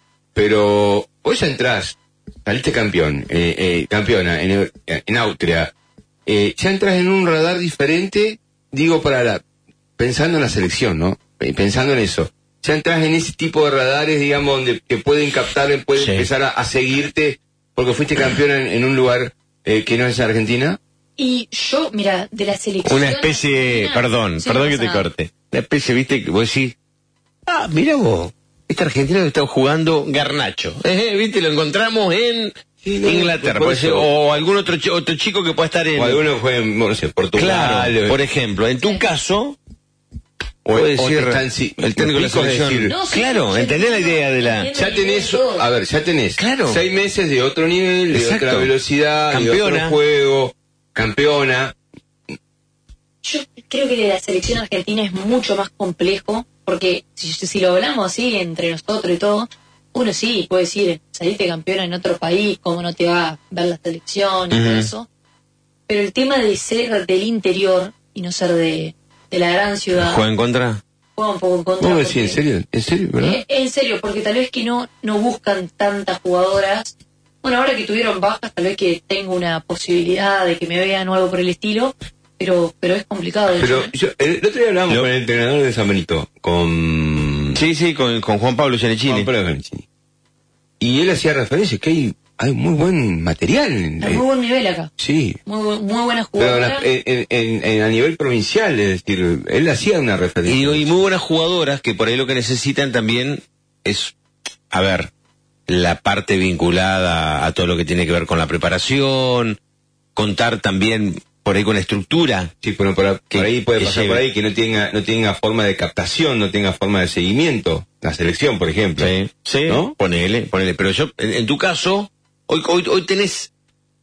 pero vos ya entrás, saliste campeón, eh, eh, campeona en, en Austria, eh, ya entras en un radar diferente, digo, para la, pensando en la selección, ¿no? Eh, Pensando en eso. Ya entras en ese tipo de radares, digamos, donde que pueden captar, pueden Sí. empezar a, a seguirte porque fuiste campeona en, en un lugar eh, que no es Argentina. Y yo, mira, de la selección... Una especie, argentina- perdón, Sí, perdón no que pasa te nada. corte. Una especie, viste, que vos decís, ah, mira vos, este argentino que está jugando Garnacho. Eh, viste, lo encontramos en no, Inglaterra, por puede ser, eso. o algún otro, chi- otro chico que pueda estar en... O alguno que juega en, no sé, Portugal. Claro, eh, por ejemplo, en tu caso, O, puede o te decir, están, si- el técnico de la explico, es selección. decir, No, sí, claro, yo ¿entendés la entiendo, idea de la...? entiendo. ya tenés, a ver, ya tenés Claro. seis meses de otro nivel, de Exacto. otra velocidad, de Campeona. otro juego, campeona. Yo creo que de la selección argentina es mucho más complejo, porque si, si lo hablamos así entre nosotros y todo, uno sí puede decir, saliste campeona en otro país, cómo no te va a ver la selección y todo Ujú. eso. Pero el tema de ser del interior y no ser de, de la gran ciudad, ¿Juega en contra? juega un poco en contra. ¿Vos me porque- decís en serio? ¿En serio, verdad? Eh, en serio, porque tal vez que no, no buscan tantas jugadoras. Bueno, ahora que tuvieron bajas, tal vez que tengo una posibilidad de que me vean o algo por el estilo, pero pero es complicado. de Pero hecho, ¿eh? yo, el, el otro día hablábamos Lo- con el entrenador de San Benito, con Sí, sí, con, con Juan Pablo Giannichini. Juan Pablo Giannichini. Y él hacía referencia que hay, hay muy buen material. en- Hay muy buen nivel acá. Sí. Muy, bu- muy buenas Pero jugadoras. la- en- en- en- a nivel provincial, es decir, él hacía una Y referencia. digo, y muy buenas jugadoras que por ahí lo que necesitan también es, a ver, la parte vinculada a todo lo que tiene que ver con la preparación, contar también por ahí con la estructura. Sí, pero por, Que- por ahí puede que pasar lleve. por ahí que no tenga, no tenga forma de captación, no tenga forma de seguimiento. La selección, por ejemplo. Sí, sí, ¿No? ponele, ponele. Pero yo, en, en tu caso, hoy, hoy, hoy tenés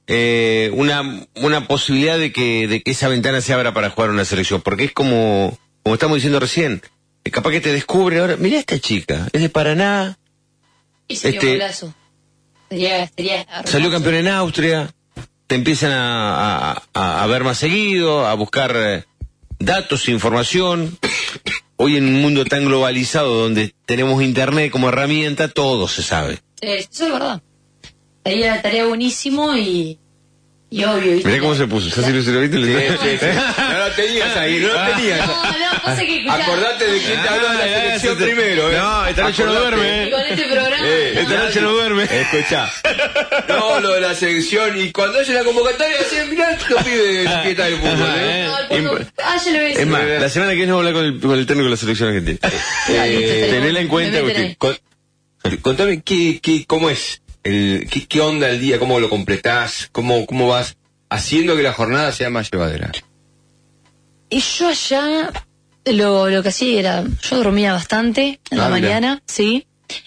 eh, una una posibilidad de que de que esa ventana se abra para jugar una selección, porque es como como estamos diciendo recién, eh, capaz que te descubre ahora, mirá esta chica, es de Paraná, Y sería este, un golazo. Sería, sería hermoso. salió campeón en Austria, te empiezan a, a, a, a ver más seguido, a buscar eh, datos, información. Hoy en un mundo tan globalizado donde tenemos internet como herramienta, todo se sabe. Sí, eso es verdad. Estaría, estaría buenísimo y, y obvio. ¿viste? Mirá cómo se puso, ¿ya se lo viste? Sí, sí, sí. No lo tenías ahí, no lo tenías. No, no, pasa que escuchá. Acordate de quién te habló de la selección Ah, primero, ¿eh? No, esta noche no Acordate. duerme, Y ¿eh? con este programa. Eh, Esta noche no duerme. Escuchá. No, lo de la selección. Y cuando haya la convocatoria, decían, mirá, los pibes que está el fútbol, ¿eh? No, el punto- ah, ya lo ves. Es más, la semana que viene vamos a hablar con el, con el técnico de la selección argentina. Eh, tenela en cuenta, Me porque... meteré. Con- contame, ¿qué, qué, ¿cómo es? El, qué, ¿Qué onda el día? ¿Cómo lo completás? ¿Cómo, ¿Cómo vas haciendo que la jornada sea más llevadera? Y yo allá lo, lo que hacía era, yo dormía bastante en Ah, la mira. mañana, sí,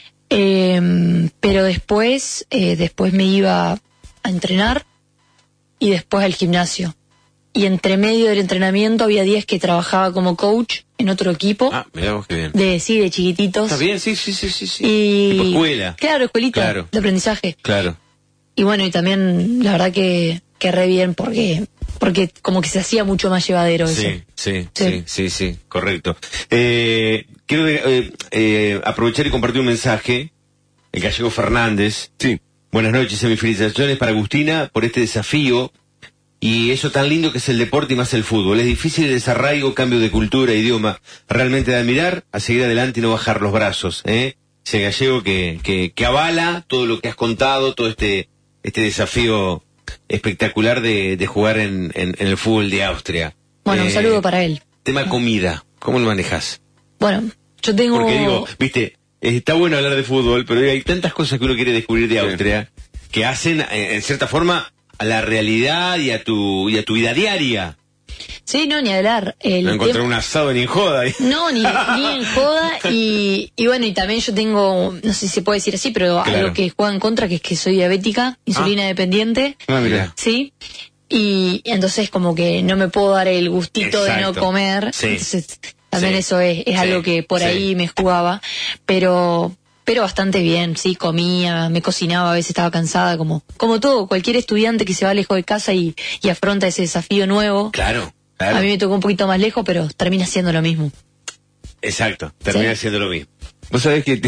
eh, pero después, eh, después me iba a entrenar y después al gimnasio. Y entre medio del entrenamiento había días que trabajaba como coach en otro equipo, Ah, mirá vos qué bien. de sí, de chiquititos. Está bien, sí, sí, sí, sí. sí. Y, Tipo escuela. Claro, escuelita Claro. de aprendizaje. Claro. Y bueno, y también la verdad que, que re bien porque, porque como que se hacía mucho más llevadero eso. Sí, sí, Sí. sí, sí, sí, correcto. Eh, quiero eh, eh, aprovechar y compartir un mensaje. El gallego Fernández. Sí. Buenas noches, mis felicitaciones para Agustina por este desafío y eso tan lindo que es el deporte y más el fútbol. Es difícil el desarraigo, cambio de cultura, idioma. Realmente de admirar, a seguir adelante y no bajar los brazos. ¿eh? Ese gallego que, que, que avala todo lo que has contado, todo este, este desafío espectacular de, de jugar en, en, en el fútbol de Austria. Bueno, un Eh, saludo para él. Tema comida, ¿cómo lo manejas? Bueno, yo tengo... Porque digo, viste, eh, está bueno hablar de fútbol, pero hay tantas cosas que uno quiere descubrir de Austria que hacen, eh, en cierta forma, a la realidad y a tu y a tu vida diaria. Sí, no, ni hablar. El No encontrar tema- un asado ni en joda. No, ni, ni en joda. Y, y bueno, y también yo tengo, no sé si se puede decir así, pero Claro. algo que juega en contra, que es que soy diabética, insulina dependiente. Ah, mira. Sí. Y entonces como que no me puedo dar el gustito de no Exacto. comer. Sí. Entonces también Sí. eso es, es Sí. algo que por Sí. ahí me jugaba. Pero... Pero bastante bien, sí, comía, me cocinaba, a veces estaba cansada, como como todo, cualquier estudiante que se va lejos de casa y, y afronta ese desafío nuevo. Claro, claro. A mí me tocó un poquito más lejos, pero termina siendo lo mismo. Exacto, termina Sí. siendo lo mismo. Vos sabés que, te-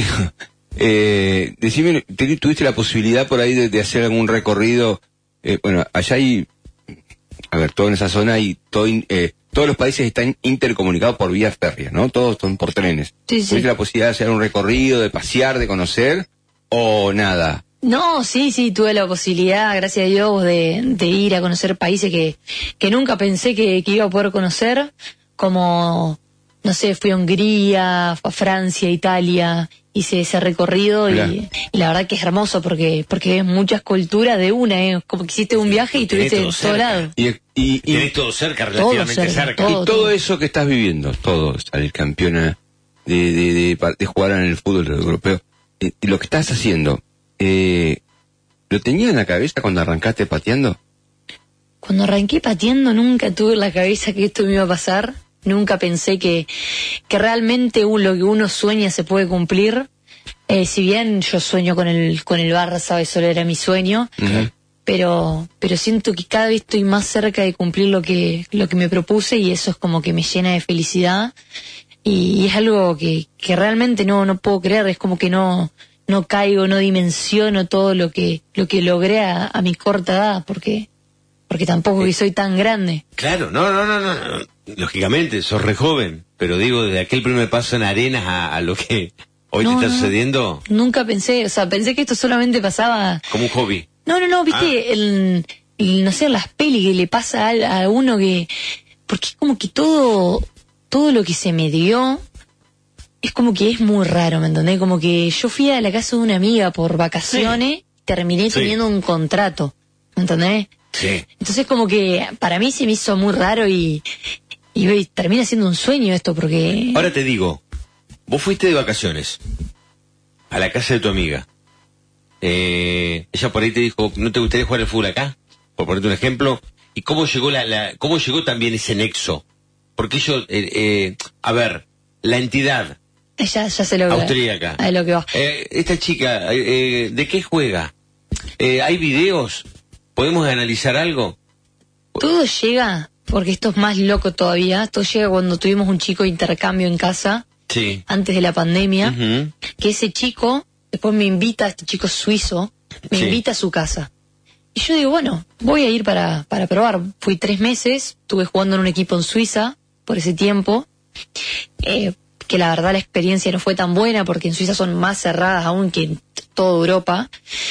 eh, decime, te- ¿tuviste la posibilidad por ahí de, de hacer algún recorrido? Eh, bueno, allá hay, a ver, todo en esa zona hay, todo, in- eh, todos los países están intercomunicados por vías férreas, ¿no? Todos son por trenes. Sí, sí. ¿Tuviste la posibilidad de hacer un recorrido, de pasear, de conocer? ¿O nada? No, sí, sí, tuve la posibilidad, gracias a Dios, de, de ir a conocer países que, que nunca pensé que, que iba a poder conocer, como, no sé, fui a Hungría, a Francia, Italia, hice ese recorrido Mirá. y, y la verdad que es hermoso porque porque ves muchas culturas de una, ¿eh? Como que hiciste un viaje y Tenés tuviste todo en cerca. todo lado. Y, y, y, Tenés todo cerca, Todo relativamente cerca, cerca. todo. y todo eso que estás viviendo, todo, salir campeona de, de, de, pa- de jugar en el fútbol europeo, y, y lo que estás haciendo, eh, ¿lo tenías en la cabeza cuando arrancaste pateando? Cuando arranqué pateando nunca tuve en la cabeza que esto me iba a pasar. Nunca pensé que, que realmente un- lo que uno sueña se puede cumplir. Eh, si bien yo sueño con el con el Barça, eso era mi sueño, Ujú. pero pero siento que cada vez estoy más cerca de cumplir lo que lo que me propuse y eso es como que me llena de felicidad y, y es algo que, que realmente no no puedo creer. Es como que no no caigo, no dimensiono todo lo que lo que logré a, a mi corta edad porque porque tampoco que soy tan grande. Claro, no, no, no, no, no. Lógicamente, sos re joven, pero digo, de aquel primer paso en arenas a, a lo que hoy No, te está no. sucediendo, Nunca pensé, o sea, pensé que esto solamente pasaba. como un hobby. No, no, no, viste, Ah. el, el, no sé, las pelis que le pasa a, a uno que. Porque es como que todo, todo lo que se me dio es como que es muy raro, ¿me entendés? Como que yo fui a la casa de una amiga por vacaciones, terminé Sí. teniendo un contrato, ¿me entendés? Sí. Entonces como que para mí se me hizo muy raro y, y, y termina siendo un sueño esto porque... Ahora te digo, vos fuiste de vacaciones a la casa de tu amiga. Eh, ella por ahí te dijo, ¿no te gustaría jugar al fútbol acá? por ponerte un ejemplo, y cómo llegó la, la cómo llegó también ese nexo. Porque ellos, eh, eh, a ver, la entidad Ya, ya se lo austríaca. A lo que va. Eh, esta chica, eh, ¿de qué juega? Eh, ¿Hay videos? ¿Podemos analizar algo? Todo llega, porque esto es más loco todavía, todo llega cuando tuvimos un chico de intercambio en casa, Sí. antes de la pandemia, Uh-huh. que ese chico, después me invita, este chico suizo, me Sí. invita a su casa. Y yo digo, bueno, voy a ir para, para probar. Fui tres meses, estuve jugando en un equipo en Suiza por ese tiempo, eh, que la verdad la experiencia no fue tan buena, porque en Suiza son más cerradas aún que en t- toda Europa.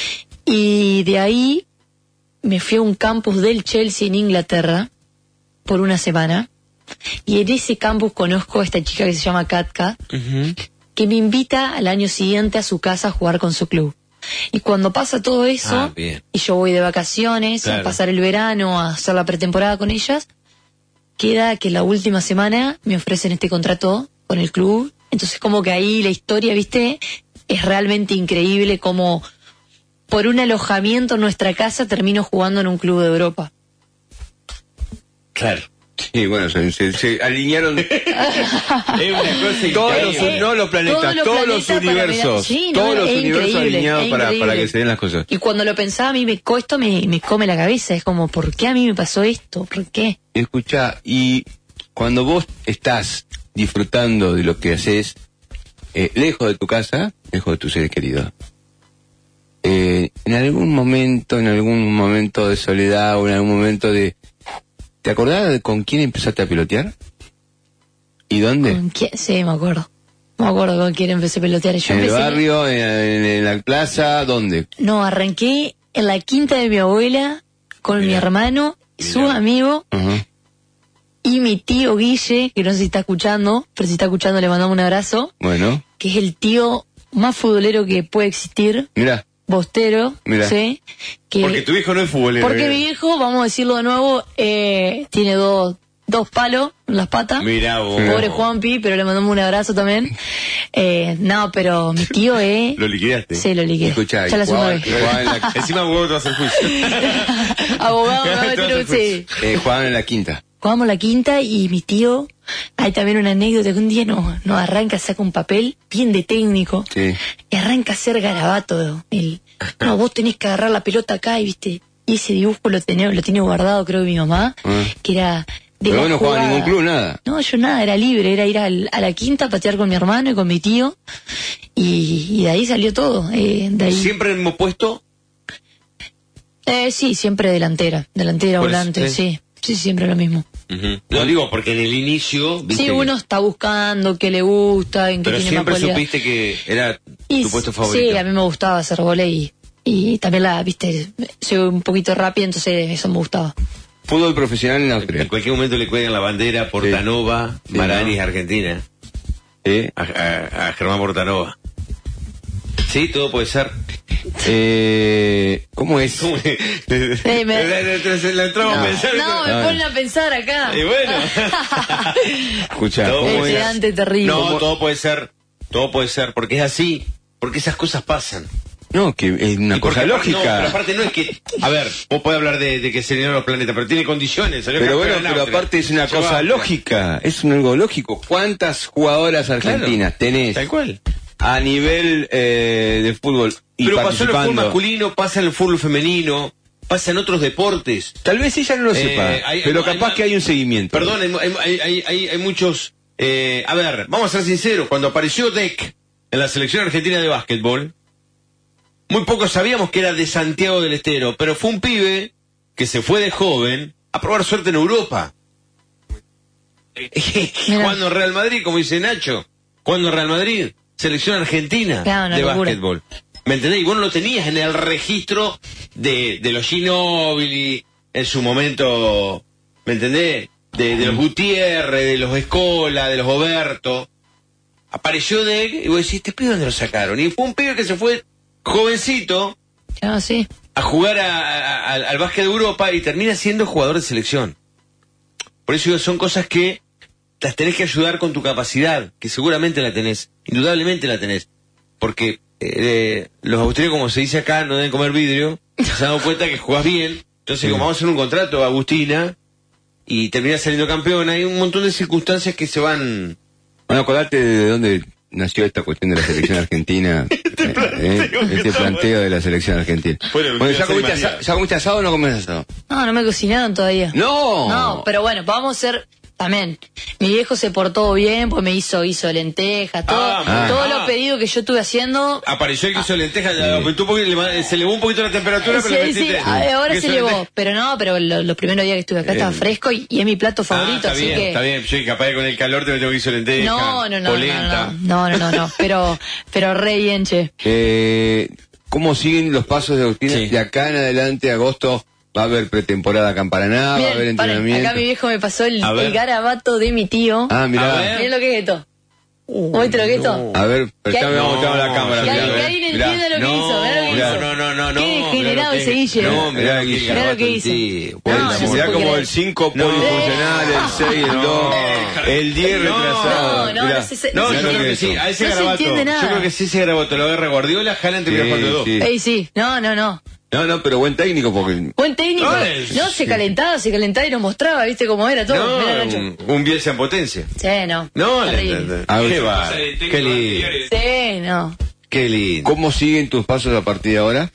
Y de ahí me fui a un campus del Chelsea en Inglaterra por una semana. Y en ese campus conozco a esta chica que se llama Katka, que me invita al año siguiente a su casa a jugar con su club. Y cuando pasa todo eso, Ah, bien. y yo voy de vacaciones, Claro. a pasar el verano, a hacer la pretemporada con ellas, queda que la última semana me ofrecen este contrato con el club. Entonces como que ahí la historia, viste, es realmente increíble como por un alojamiento en nuestra casa termino jugando en un club de Europa. Claro. Sí, bueno, se, se- se alinearon Es una cosa todos los, increíble. no los planetas, Todos los todos los planetas para universos, mirar- sí, no, todos los es universos increíble, alineados es para, increíble. para que se den las cosas. Y cuando lo pensaba a mí me co- esto me, me come la cabeza, es como, ¿por qué a mí me pasó esto? ¿Por qué? Escucha, y cuando vos estás disfrutando de lo que haces, eh, lejos de tu casa, lejos de tus seres queridos, eh, en algún momento, en algún momento de soledad o en algún momento de... ¿Te acordás de con quién empezaste a pelotear? ¿Y dónde? ¿Con quién? Sí, me acuerdo. Me acuerdo con quién empecé a pelotear. Yo ¿En el empecé- barrio? En, en- en la plaza? ¿Dónde? No, arranqué en la quinta de mi abuela con mi hermano, sus amigos Ajá. y mi tío Guille, que no sé si está escuchando, pero si está escuchando le mandamos un abrazo, Bueno, que es el tío más futbolero que puede existir, mira, bostero, Mira. ¿sí? Que, Porque tu hijo no es futbolero. porque ¿eh? mi viejo, vamos a decirlo de nuevo, eh, tiene dos, dos palos en las patas. Mirá vos. Pobre Juanpi, pero le mandamos un abrazo también. Eh, no, pero mi tío, eh. Lo liquidaste. Sí, lo liquidé. escuchá, Ya la segunda vez. jugaban en la, Encima vos te vas a hacer juicio. Abogado, me va a meter un- sí. eh, jugaban en la quinta. Jugamos la quinta y mi tío, hay también una anécdota que un día nos no arranca, saca un papel bien de técnico Sí. y arranca a hacer garabato. El, no, vos tenés que agarrar la pelota acá y viste, y ese dibujo lo tenía, lo tiene guardado creo que mi mamá, Ah. que era de Pero la vos no jugabas en jugada. ningún club, nada. No, yo nada, era libre, era ir al- a la quinta, patear con mi hermano y con mi tío y, y de ahí salió todo. Eh, de ahí. Siempre hemos puesto. Eh, sí, siempre delantera, delantera, Por eso, volante, eh. sí, sí, siempre lo mismo. Ujú. Lo digo porque en el inicio. viste Sí, que- uno está buscando qué le gusta, en qué Pero tiene siempre más cualidad. supiste que era Y tu puesto s- favorito. Sí, a mí me gustaba hacer volei y, y también la, viste, soy un poquito rápido, entonces eso me gustaba. Fútbol profesional en Austria. En cualquier momento le cuelgan la bandera Portanova, Sí, Marani ¿no? Argentina. Sí. A, a- a Germán Portanova. Sí, todo puede ser. Eh, ¿Cómo es? ¿Cómo es? Eh, me- La- la- la- la entramos a pensar. No, me no. ponen a pensar acá. Y bueno. Escucha, Todo ¿cómo puede es? ser. Gigante terrible. No, todo puede ser. Todo puede ser, porque es así. Porque esas cosas pasan. No, que es una Y porque cosa aparte- lógica. No, pero aparte no es que. A ver, vos podés hablar de, de que se alinearon los planetas, pero tiene condiciones. salió Pero campeón bueno, en pero Austria. aparte es una Llegó a cosa Austria. lógica, es un algo lógico. ¿Cuántas jugadoras argentinas Claro, tenés Tal cual. a nivel eh, de fútbol y Pero pasó en el fútbol participando? masculino, pasa en el fútbol femenino, pasa en otros deportes. Tal vez ella no lo Eh, sepa, hay- pero hay- capaz hay- que hay un seguimiento. Perdón, hay, hay, hay, hay- hay muchos... eh, a ver, vamos a ser sinceros, cuando apareció Deck en la selección argentina de básquetbol, muy pocos sabíamos que era de Santiago del Estero, pero fue un pibe que se fue de joven a probar suerte en Europa. Jugando en Real Madrid, como dice Nacho, jugando en Real Madrid, selección argentina Claro, una de locura. básquetbol. ¿Me entendés? Y vos no lo tenías en el registro de, de los Ginóbili, en su momento, ¿me entendés? De, de los Gutiérrez, de los Escola, de los Oberto. Apareció de y vos decís, ¿este pibe dónde lo sacaron? Y fue un pibe que se fue jovencito Ah, sí. a jugar a- a- al, al básquet de Europa y termina siendo jugador de selección. Por eso digo, son cosas que las tenés que ayudar con tu capacidad, que seguramente la tenés, indudablemente la tenés. Porque eh, los austríacos, como se dice acá, no deben comer vidrio, se han dado cuenta que jugás bien Entonces, como vamos a hacer un contrato, Agustina, y termina saliendo campeona, hay un montón de circunstancias que se van... Bueno, acordate de dónde nació esta cuestión de la selección argentina, eh, eh, este planteo de la selección argentina. Bueno, Bueno, ¿ya comiste, asa- ¿ya comiste asado o no comes asado? No, no me cocinaron todavía. ¡No! No, pero bueno, vamos a hacer también. Mi viejo se portó bien, pues me hizo hizo lentejas, todo, Ah, todos ah. los pedidos que yo estuve haciendo. Apareció el que hizo lentejas, aumentó un poquito, le ma- se elevó un poquito la temperatura, pero le Sí, sí, metiste- a- ahora que se hizo llevó, lentejas. pero no, pero lo- los primeros días que estuve acá estaba Eh. fresco y, y es mi plato Ah, favorito, está así bien, que... está bien. Yo capaz que con el calor te me tengo que hizo lentejas. No, no, no, no, polenta. no, no, no, no, pero, pero re bien, che. Eh, ¿Cómo siguen los pasos de Agustina? De acá en adelante, agosto, va a haber pretemporada acá en Paraná, va a haber Miren, paren, entrenamiento. acá mi viejo me pasó el, A ver. el garabato de mi tío. Ah, mirá. Miren lo que es esto. ¿Oíste lo que es esto? A ver, prestame, Que- vamos a la cámara. Que mirá, alguien- que mirá, alguien mirá. entienda lo que hizo, mirá lo que mirá. hizo. No, no, no, no. Qué degenerado ese Guille. No, mirá, Mirá Guille. Mirá lo que hizo. Sí, No, pues, no se mirá puede como creer. el cinco polifuncional, el seis, el dos, el diez retrasado. No, no, mirá. no se- No, no yo se creo que entiende. sí, a ese No se garabato. entiende nada. Yo creo que sí, ese garabato lo agarra Guardiola, Haaland termina Sí, jugando dos. sí. Ey, sí, no, no, no. No, no, pero buen técnico porque... Buen técnico. Ay, No, se calentaba, se calentaba y nos mostraba, viste cómo era todo. No, Mirá, Nacho. un, un Bielsa en potencia. Sí, no. No, Terrible. le- le- A ver, qué va, qué lindo, Sí, no. qué lindo. ¿Cómo siguen tus pasos a partir de ahora?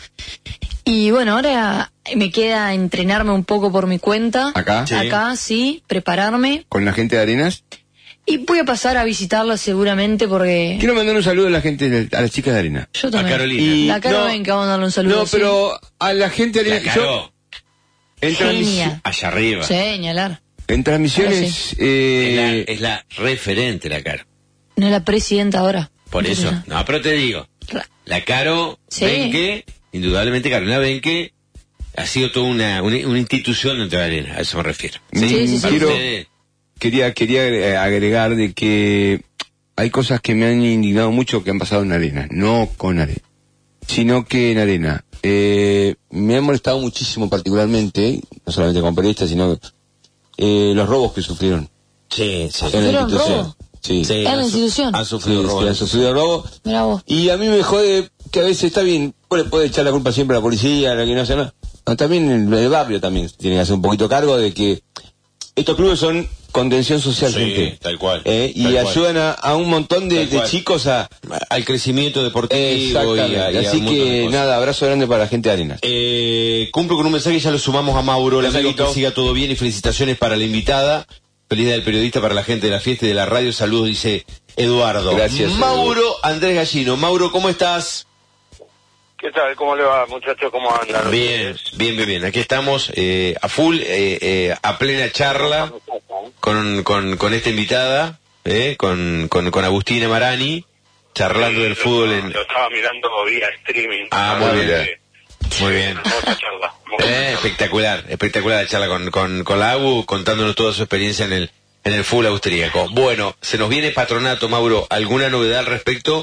Y bueno, ahora me queda entrenarme un poco por mi cuenta. ¿Acá? Sí. Acá, sí, prepararme. ¿Con la gente de Arenas? Y voy a pasar a visitarla seguramente porque... Quiero mandar un saludo a la gente, de- a las chicas de Arena. Yo también. A Carolina. Y- La Caro no, ven que vamos a darle un saludo. No, sí. pero a la gente de La Arena... Caro, En, Genia. allá arriba. Señalar. en transmisiones... Es, eh, la, es la referente, la Caro. No es la presidenta ahora. Por eso. Entonces, No, pero te digo. La Caro, Sí. Benque, indudablemente Carolina Benque, ha sido toda una, una, una institución dentro de la arena, a eso me refiero. Sí, sí, sí. Quiero- Ustedes- quería quería eh, agregar de que hay cosas que me han indignado mucho que han pasado en Arena, no con Arena, sino que en Arena. Eh, me han molestado muchísimo particularmente, no solamente con periodistas, sino eh, los robos que sufrieron. Sí, sí. En la ¿Sufrieron institución. robo? Sí. ¿En la institución? Han sufrido Sí, robo. sí, han sufrido robo. Mirá vos. Y a mí me jode que a veces está bien, vos le puede echar la culpa siempre a la policía, a la que no hace nada. No, también el, el barrio también tiene que hacer un poquito cargo de que estos clubes son contención social, Sí, gente. tal cual. Eh, y tal cual. ayudan a, a un montón de, Tal de cual. chicos a... al crecimiento deportivo y a, Exactamente. y a Así un montón de que cosas. nada, abrazo grande para la gente de Arenas. Eh, cumplo con un mensaje, ya lo sumamos a Mauro, le amigo, Mensajito. que siga todo bien y felicitaciones para la invitada. Feliz día del periodista para la gente de la fiesta y de la radio. Saludos, dice Eduardo. Gracias, Mauro Andrés Gallino. Mauro, ¿cómo estás? ¿Qué tal? ¿Cómo le va, muchachos? ¿Cómo andan? Bien, bien, bien, bien. Aquí estamos eh, a full, eh, eh, a plena charla con, con, con esta invitada, eh, con, con, con Agustina Marani, charlando del fútbol en... Lo estaba mirando vía streaming. Ah, muy bien. Eh, Muy bien. Hermosa charla. Eh, espectacular, espectacular la charla con, con, con la Agu, contándonos toda su experiencia en el, en el fútbol austríaco. Bueno, se nos viene Patronato, Mauro. ¿Alguna novedad al respecto?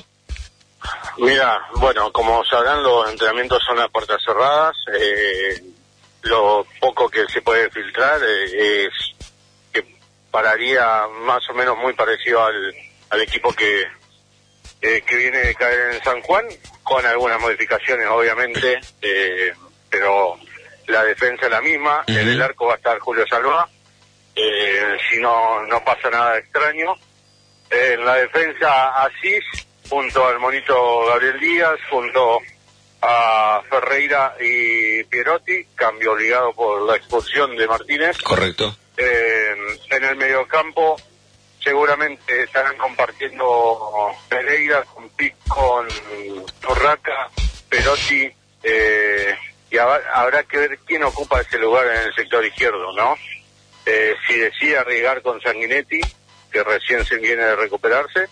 Mira, bueno, como sabrán, los entrenamientos son a puertas cerradas. Eh, lo poco que se puede filtrar eh, es que pararía más o menos muy parecido al, al equipo que, eh, que viene de caer en San Juan, con algunas modificaciones, obviamente, eh, pero la defensa es la misma. Uh-huh. En el arco va a estar Julio Salvá, eh, si no, no pasa nada extraño. Eh, en la defensa, Asís, junto al monito Gabriel Díaz, junto a Ferreira y Pierotti, cambio obligado por la expulsión de Martínez. Correcto. Eh, en el mediocampo seguramente estarán compartiendo Pereira con Pic, con Urraca, Perotti, eh, y hab- habrá que ver quién ocupa ese lugar en el sector izquierdo, ¿no? Eh, si decide arriesgar con Sanguinetti, que recién se viene de recuperarse,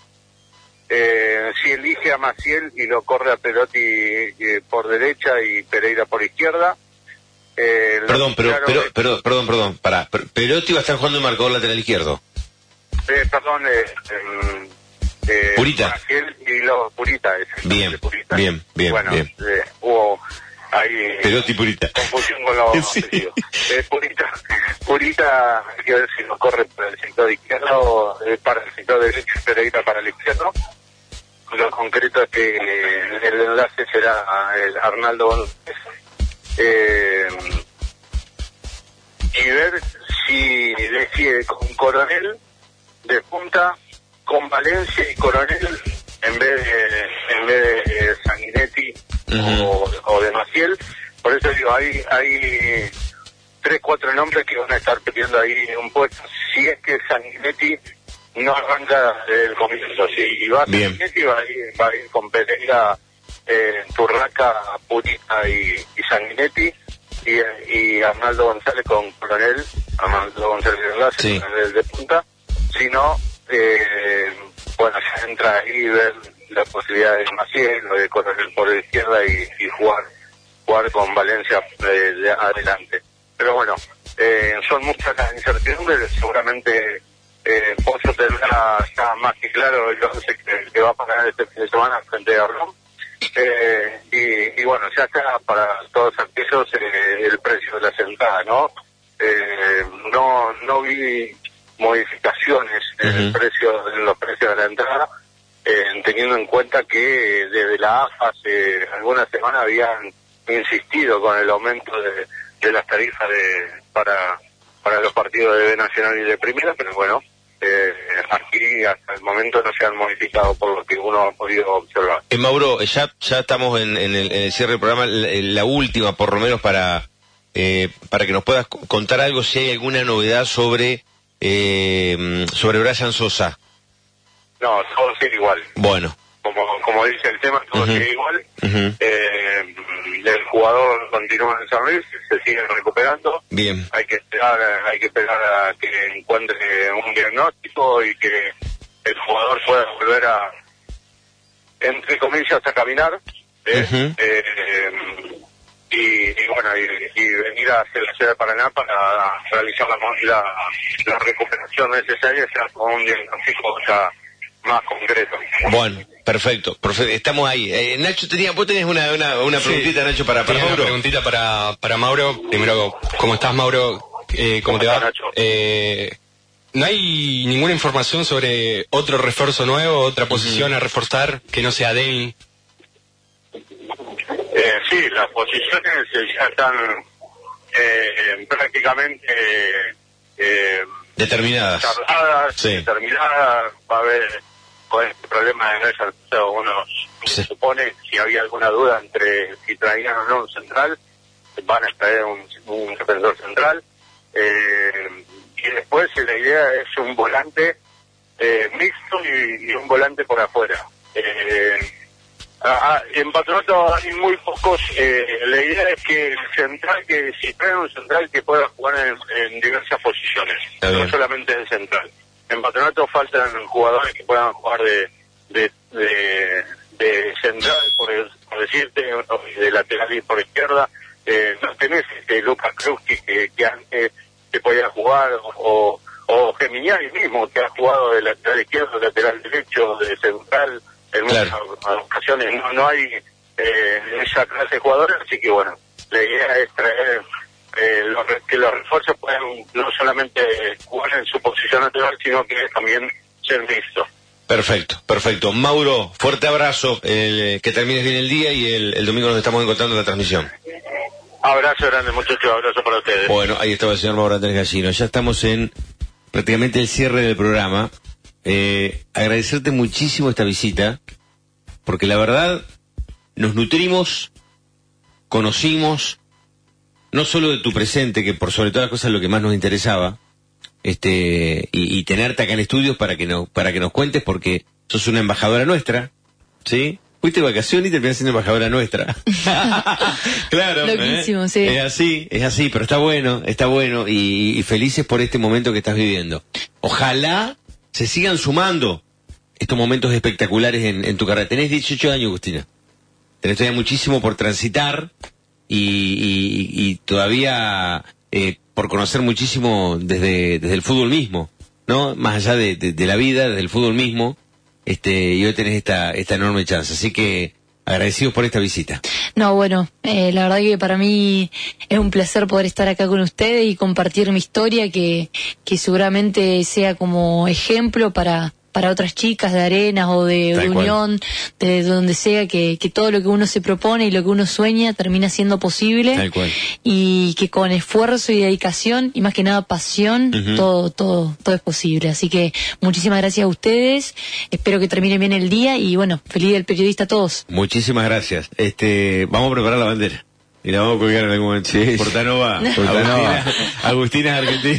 eh, si elige a Maciel y lo corre a Perotti eh, por derecha y Pereira por izquierda. Eh, lo Perdón, pero, claro pero, es- perdón, perdón, perdón, pará. Per- Perotti va a estar jugando de marcador lateral izquierdo. Eh, perdón, eh, em, eh, Purita. Maciel y los Purita. Es el Bien, de Purita. bien, bien, bueno, bien. eh, hubo ahí Perotti Purita. confusión con los Sí. apellidos. Eh, Purita, Purita, hay que ver si nos corre para el sector izquierdo, eh, para el sector derecho y Pereira para el izquierdo. Lo concreto es que eh, el enlace será el Arnaldo González. Eh, y ver si decide con Coronel de punta, con Valencia y Coronel en vez de en vez de Sanguinetti uh-huh. o, o de Maciel. Por eso digo, hay hay tres, cuatro nombres que van a estar pidiendo ahí un puesto, si es que Sanguinetti no arranca desde el comienzo. Si va Sanguinetti, va a ir, va a ir con Pereira, eh, Turraca, Purita y, y Sanguinetti, y, y Arnaldo González con Coronel, Arnaldo González de Enlace, sí. Coronel de punta. Si no, eh, bueno, ya entra ahí y ver la posibilidad de Maciel o de Coronel por la izquierda y, y jugar jugar con Valencia eh, de adelante. Pero bueno, eh, son muchas las incertidumbres, seguramente eh, Pozo tendrá ya más que claro el once que, que va a pagar este fin de semana frente a Rom. Eh, y, y bueno, ya está para todos aquellos eh, el precio de la sentada, ¿no? Eh, no no vi modificaciones en uh-huh. el precio, en los precios de la entrada, eh, teniendo en cuenta que desde la A F A hace algunas semanas habían insistido con el aumento de, de las tarifas de para para los partidos de B Nacional y de Primera, pero bueno, eh, aquí hasta el momento no se han modificado por lo que uno ha podido observar. Eh, Mauro, ya ya estamos en, en, el, en el cierre del programa, la, la última por lo menos para eh, para que nos puedas contar algo, si hay alguna novedad sobre eh, sobre Brian Sosa. No, todo sigue igual. Bueno. Como como dice el tema, todo uh-huh. sigue igual. Uh-huh. Eh, el jugador continúa en San Luis, se sigue recuperando. Bien. Hay que esperar, hay que esperar a que encuentre un diagnóstico y que el jugador pueda volver a, entre comillas, a caminar. ¿eh? Uh-huh. eh, y, y bueno, y, y venir hacia la ciudad de Paraná para realizar la, la, la recuperación necesaria, ya con un diagnóstico ya más concreto. Bueno, perfecto, perfecto. Estamos ahí. Eh, Nacho, tenía, vos tenés una, una, una preguntita, sí. Nacho, para, para Mauro. Una preguntita para, para Mauro. Primero, ¿cómo estás, Mauro? Eh, ¿Cómo, ¿Cómo te va? Nacho? Eh, ¿No hay ninguna información sobre otro refuerzo nuevo, otra posición uh-huh. a reforzar que no sea Devin? Eh, sí, las posiciones ya están eh, prácticamente eh, determinadas. Charladas, sí. determinadas. Va a haber, con este problema de no haber uno sí. se supone, si había alguna duda entre si traían o no un central, van a traer un, un defensor central. Eh, y después la idea es un volante eh, mixto y, y un volante por afuera. Eh, a, a, en Patronato hay muy pocos. Eh, la idea es que el central, que si traen un central que pueda jugar en, en diversas posiciones, no solamente el central. En Patronato faltan jugadores que puedan jugar de de, de, de central, por, el, por decirte, de lateral y por izquierda. Eh, no tenés este Lucas Cruz que, que, que antes que podía jugar, o, o Geminiani mismo, que ha jugado de lateral izquierdo, lateral derecho, de central, en claro. muchas ocasiones. No, no hay eh, esa clase de jugadores, así que bueno, la idea es traer eh, los, que los refuerzos puedan no solamente jugar en su posición natural, sino que también ser mixtos. Perfecto, perfecto. Mauro, fuerte abrazo, el, que termines bien el día y el, el domingo nos estamos encontrando en la transmisión. Abrazo grande, muchachos, abrazo para ustedes. Bueno, ahí estaba el señor Mauro Andrés Gallino. Ya estamos en prácticamente el cierre del programa. Eh, agradecerte muchísimo esta visita, porque la verdad nos nutrimos, conocimos, no solo de tu presente, que por sobre todas las cosas es lo que más nos interesaba, este y, y tenerte acá en estudios para que, no, para que nos cuentes, porque sos una embajadora nuestra, ¿sí? Fuiste de vacaciones y terminaste siendo embajadora nuestra. Claro. Loquísimo, ¿eh? sí. Es así, es así, pero está bueno, está bueno y, y felices por este momento que estás viviendo. Ojalá se sigan sumando estos momentos espectaculares en, en tu carrera. Tenés dieciocho años, Agustina. Tenés todavía muchísimo por transitar y, y, y todavía eh, por conocer muchísimo desde, desde el fútbol mismo, ¿no? Más allá de, de, de la vida, desde el fútbol mismo. Este, y hoy tenés esta, esta enorme chance, así que agradecidos por esta visita. No, bueno, eh, la verdad que para mí es un placer poder estar acá con ustedes y compartir mi historia, que, que seguramente sea como ejemplo para, para otras chicas de Arenas o de, de Unión, de donde sea, que, que todo lo que uno se propone y lo que uno sueña termina siendo posible. Tal cual. Y que con esfuerzo y dedicación y más que nada pasión, uh-huh. todo, todo, todo es posible. Así que muchísimas gracias a ustedes, espero que termine bien el día y bueno, feliz del periodista a todos. Muchísimas gracias. Este, vamos a preparar la bandera. Y la vamos a colgar en algún momento. Sí. Portanova. Portanova. Agustina es Argentina.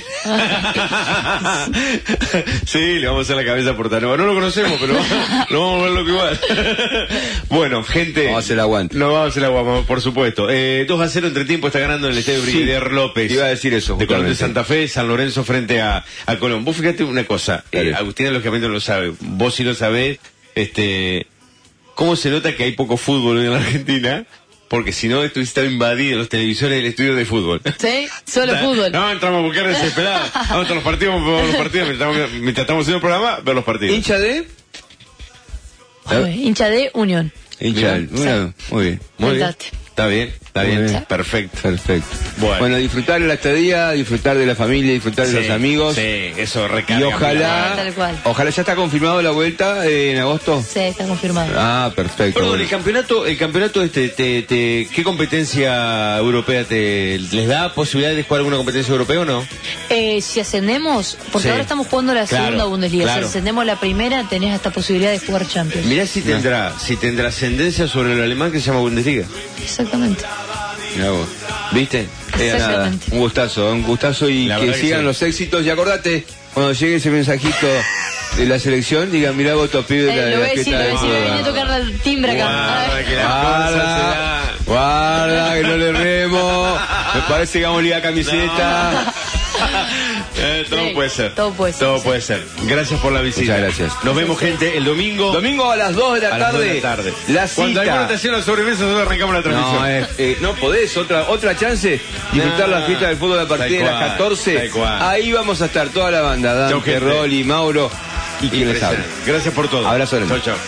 Sí, le vamos a hacer la cabeza a Portanova. No lo conocemos, pero lo vamos a ver lo que igual. Bueno, gente. Vamos a hacer el aguante. No, vamos a hacer el aguante, por supuesto. Eh, dos a cero entre tiempo está ganando en el estadio Brigadier sí. López. Iba a decir eso. De Colón de Santa Fe, San Lorenzo frente a, a Colón. Vos fíjate una cosa. Eh, Agustina lógicamente no lo sabe. Vos sí lo sabés. Este, ¿cómo se nota que hay poco fútbol en la Argentina? Porque si no, esto está invadido los televisores del estudio de fútbol. Sí, solo Está, fútbol. No, entramos a buscar desesperados. Vamos a los partidos, vamos a los partidos. Mientras estamos, mientras estamos haciendo el programa, ver los partidos. ¿Hincha de? Ay, hincha de Unión. Hincha de Unión. Muy bien. Muy bien. Está bien, está bien. bien. Perfecto. Perfecto. Bueno. bueno, disfrutar de la estadía, disfrutar de la familia, disfrutar sí, de los amigos. Sí, eso recarga. Y ojalá, tal cual. ojalá ya está confirmado la vuelta eh, en agosto. Sí, está confirmado. Ah, perfecto. Perdón, el campeonato, el campeonato este, te, te, ¿qué competencia europea te les da posibilidad de jugar alguna competencia europea o no? Eh, si ascendemos, porque sí. ahora estamos jugando la claro, segunda Bundesliga. Claro. Si ascendemos la primera, tenés hasta posibilidad de jugar Champions. Mirá si tendrá, no. si tendrá ascendencia sobre el alemán que se llama Bundesliga. Exactamente. Mirá vos. ¿Viste? Era nada. Un gustazo, un gustazo y la que sigan que sí. los éxitos. Y acordate, cuando llegue ese mensajito de la selección, digan, mirá vos, pibe de eh, la, de la fiesta. fiesta Lo de voy a decir, me vine a tocar el timbre acá. Guarda, que la guarda, guarda, que no le remo. Me parece que vamos a ligar camiseta. No. Eh, todo sí, puede ser. Todo puede ser. Todo sí. puede ser. Gracias por la visita. Muchas gracias. Nos vemos, gente, el domingo. Domingo a las dos de la a tarde. Las dos de la tarde. La cita. Cuando alguna estación la sobremesa, nosotros arrancamos la transmisión. No, eh, eh, no podés. Otra otra chance. Disfrutar nah, la fiesta del fútbol a partir de las catorce. Ahí vamos a estar toda la banda. Dante, Rolly, Mauro y, y quien les habla. Gracias por todo. Abrazo. Chao, chao.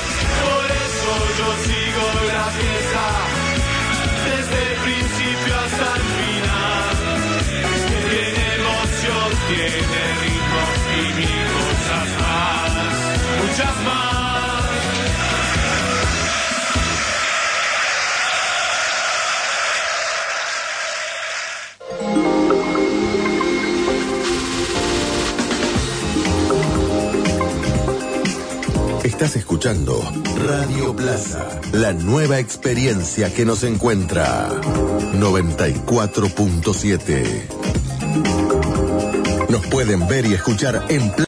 Estás escuchando Radio Plaza, la nueva experiencia que nos encuentra. noventa y cuatro punto siete. Nos pueden ver y escuchar en Plaza.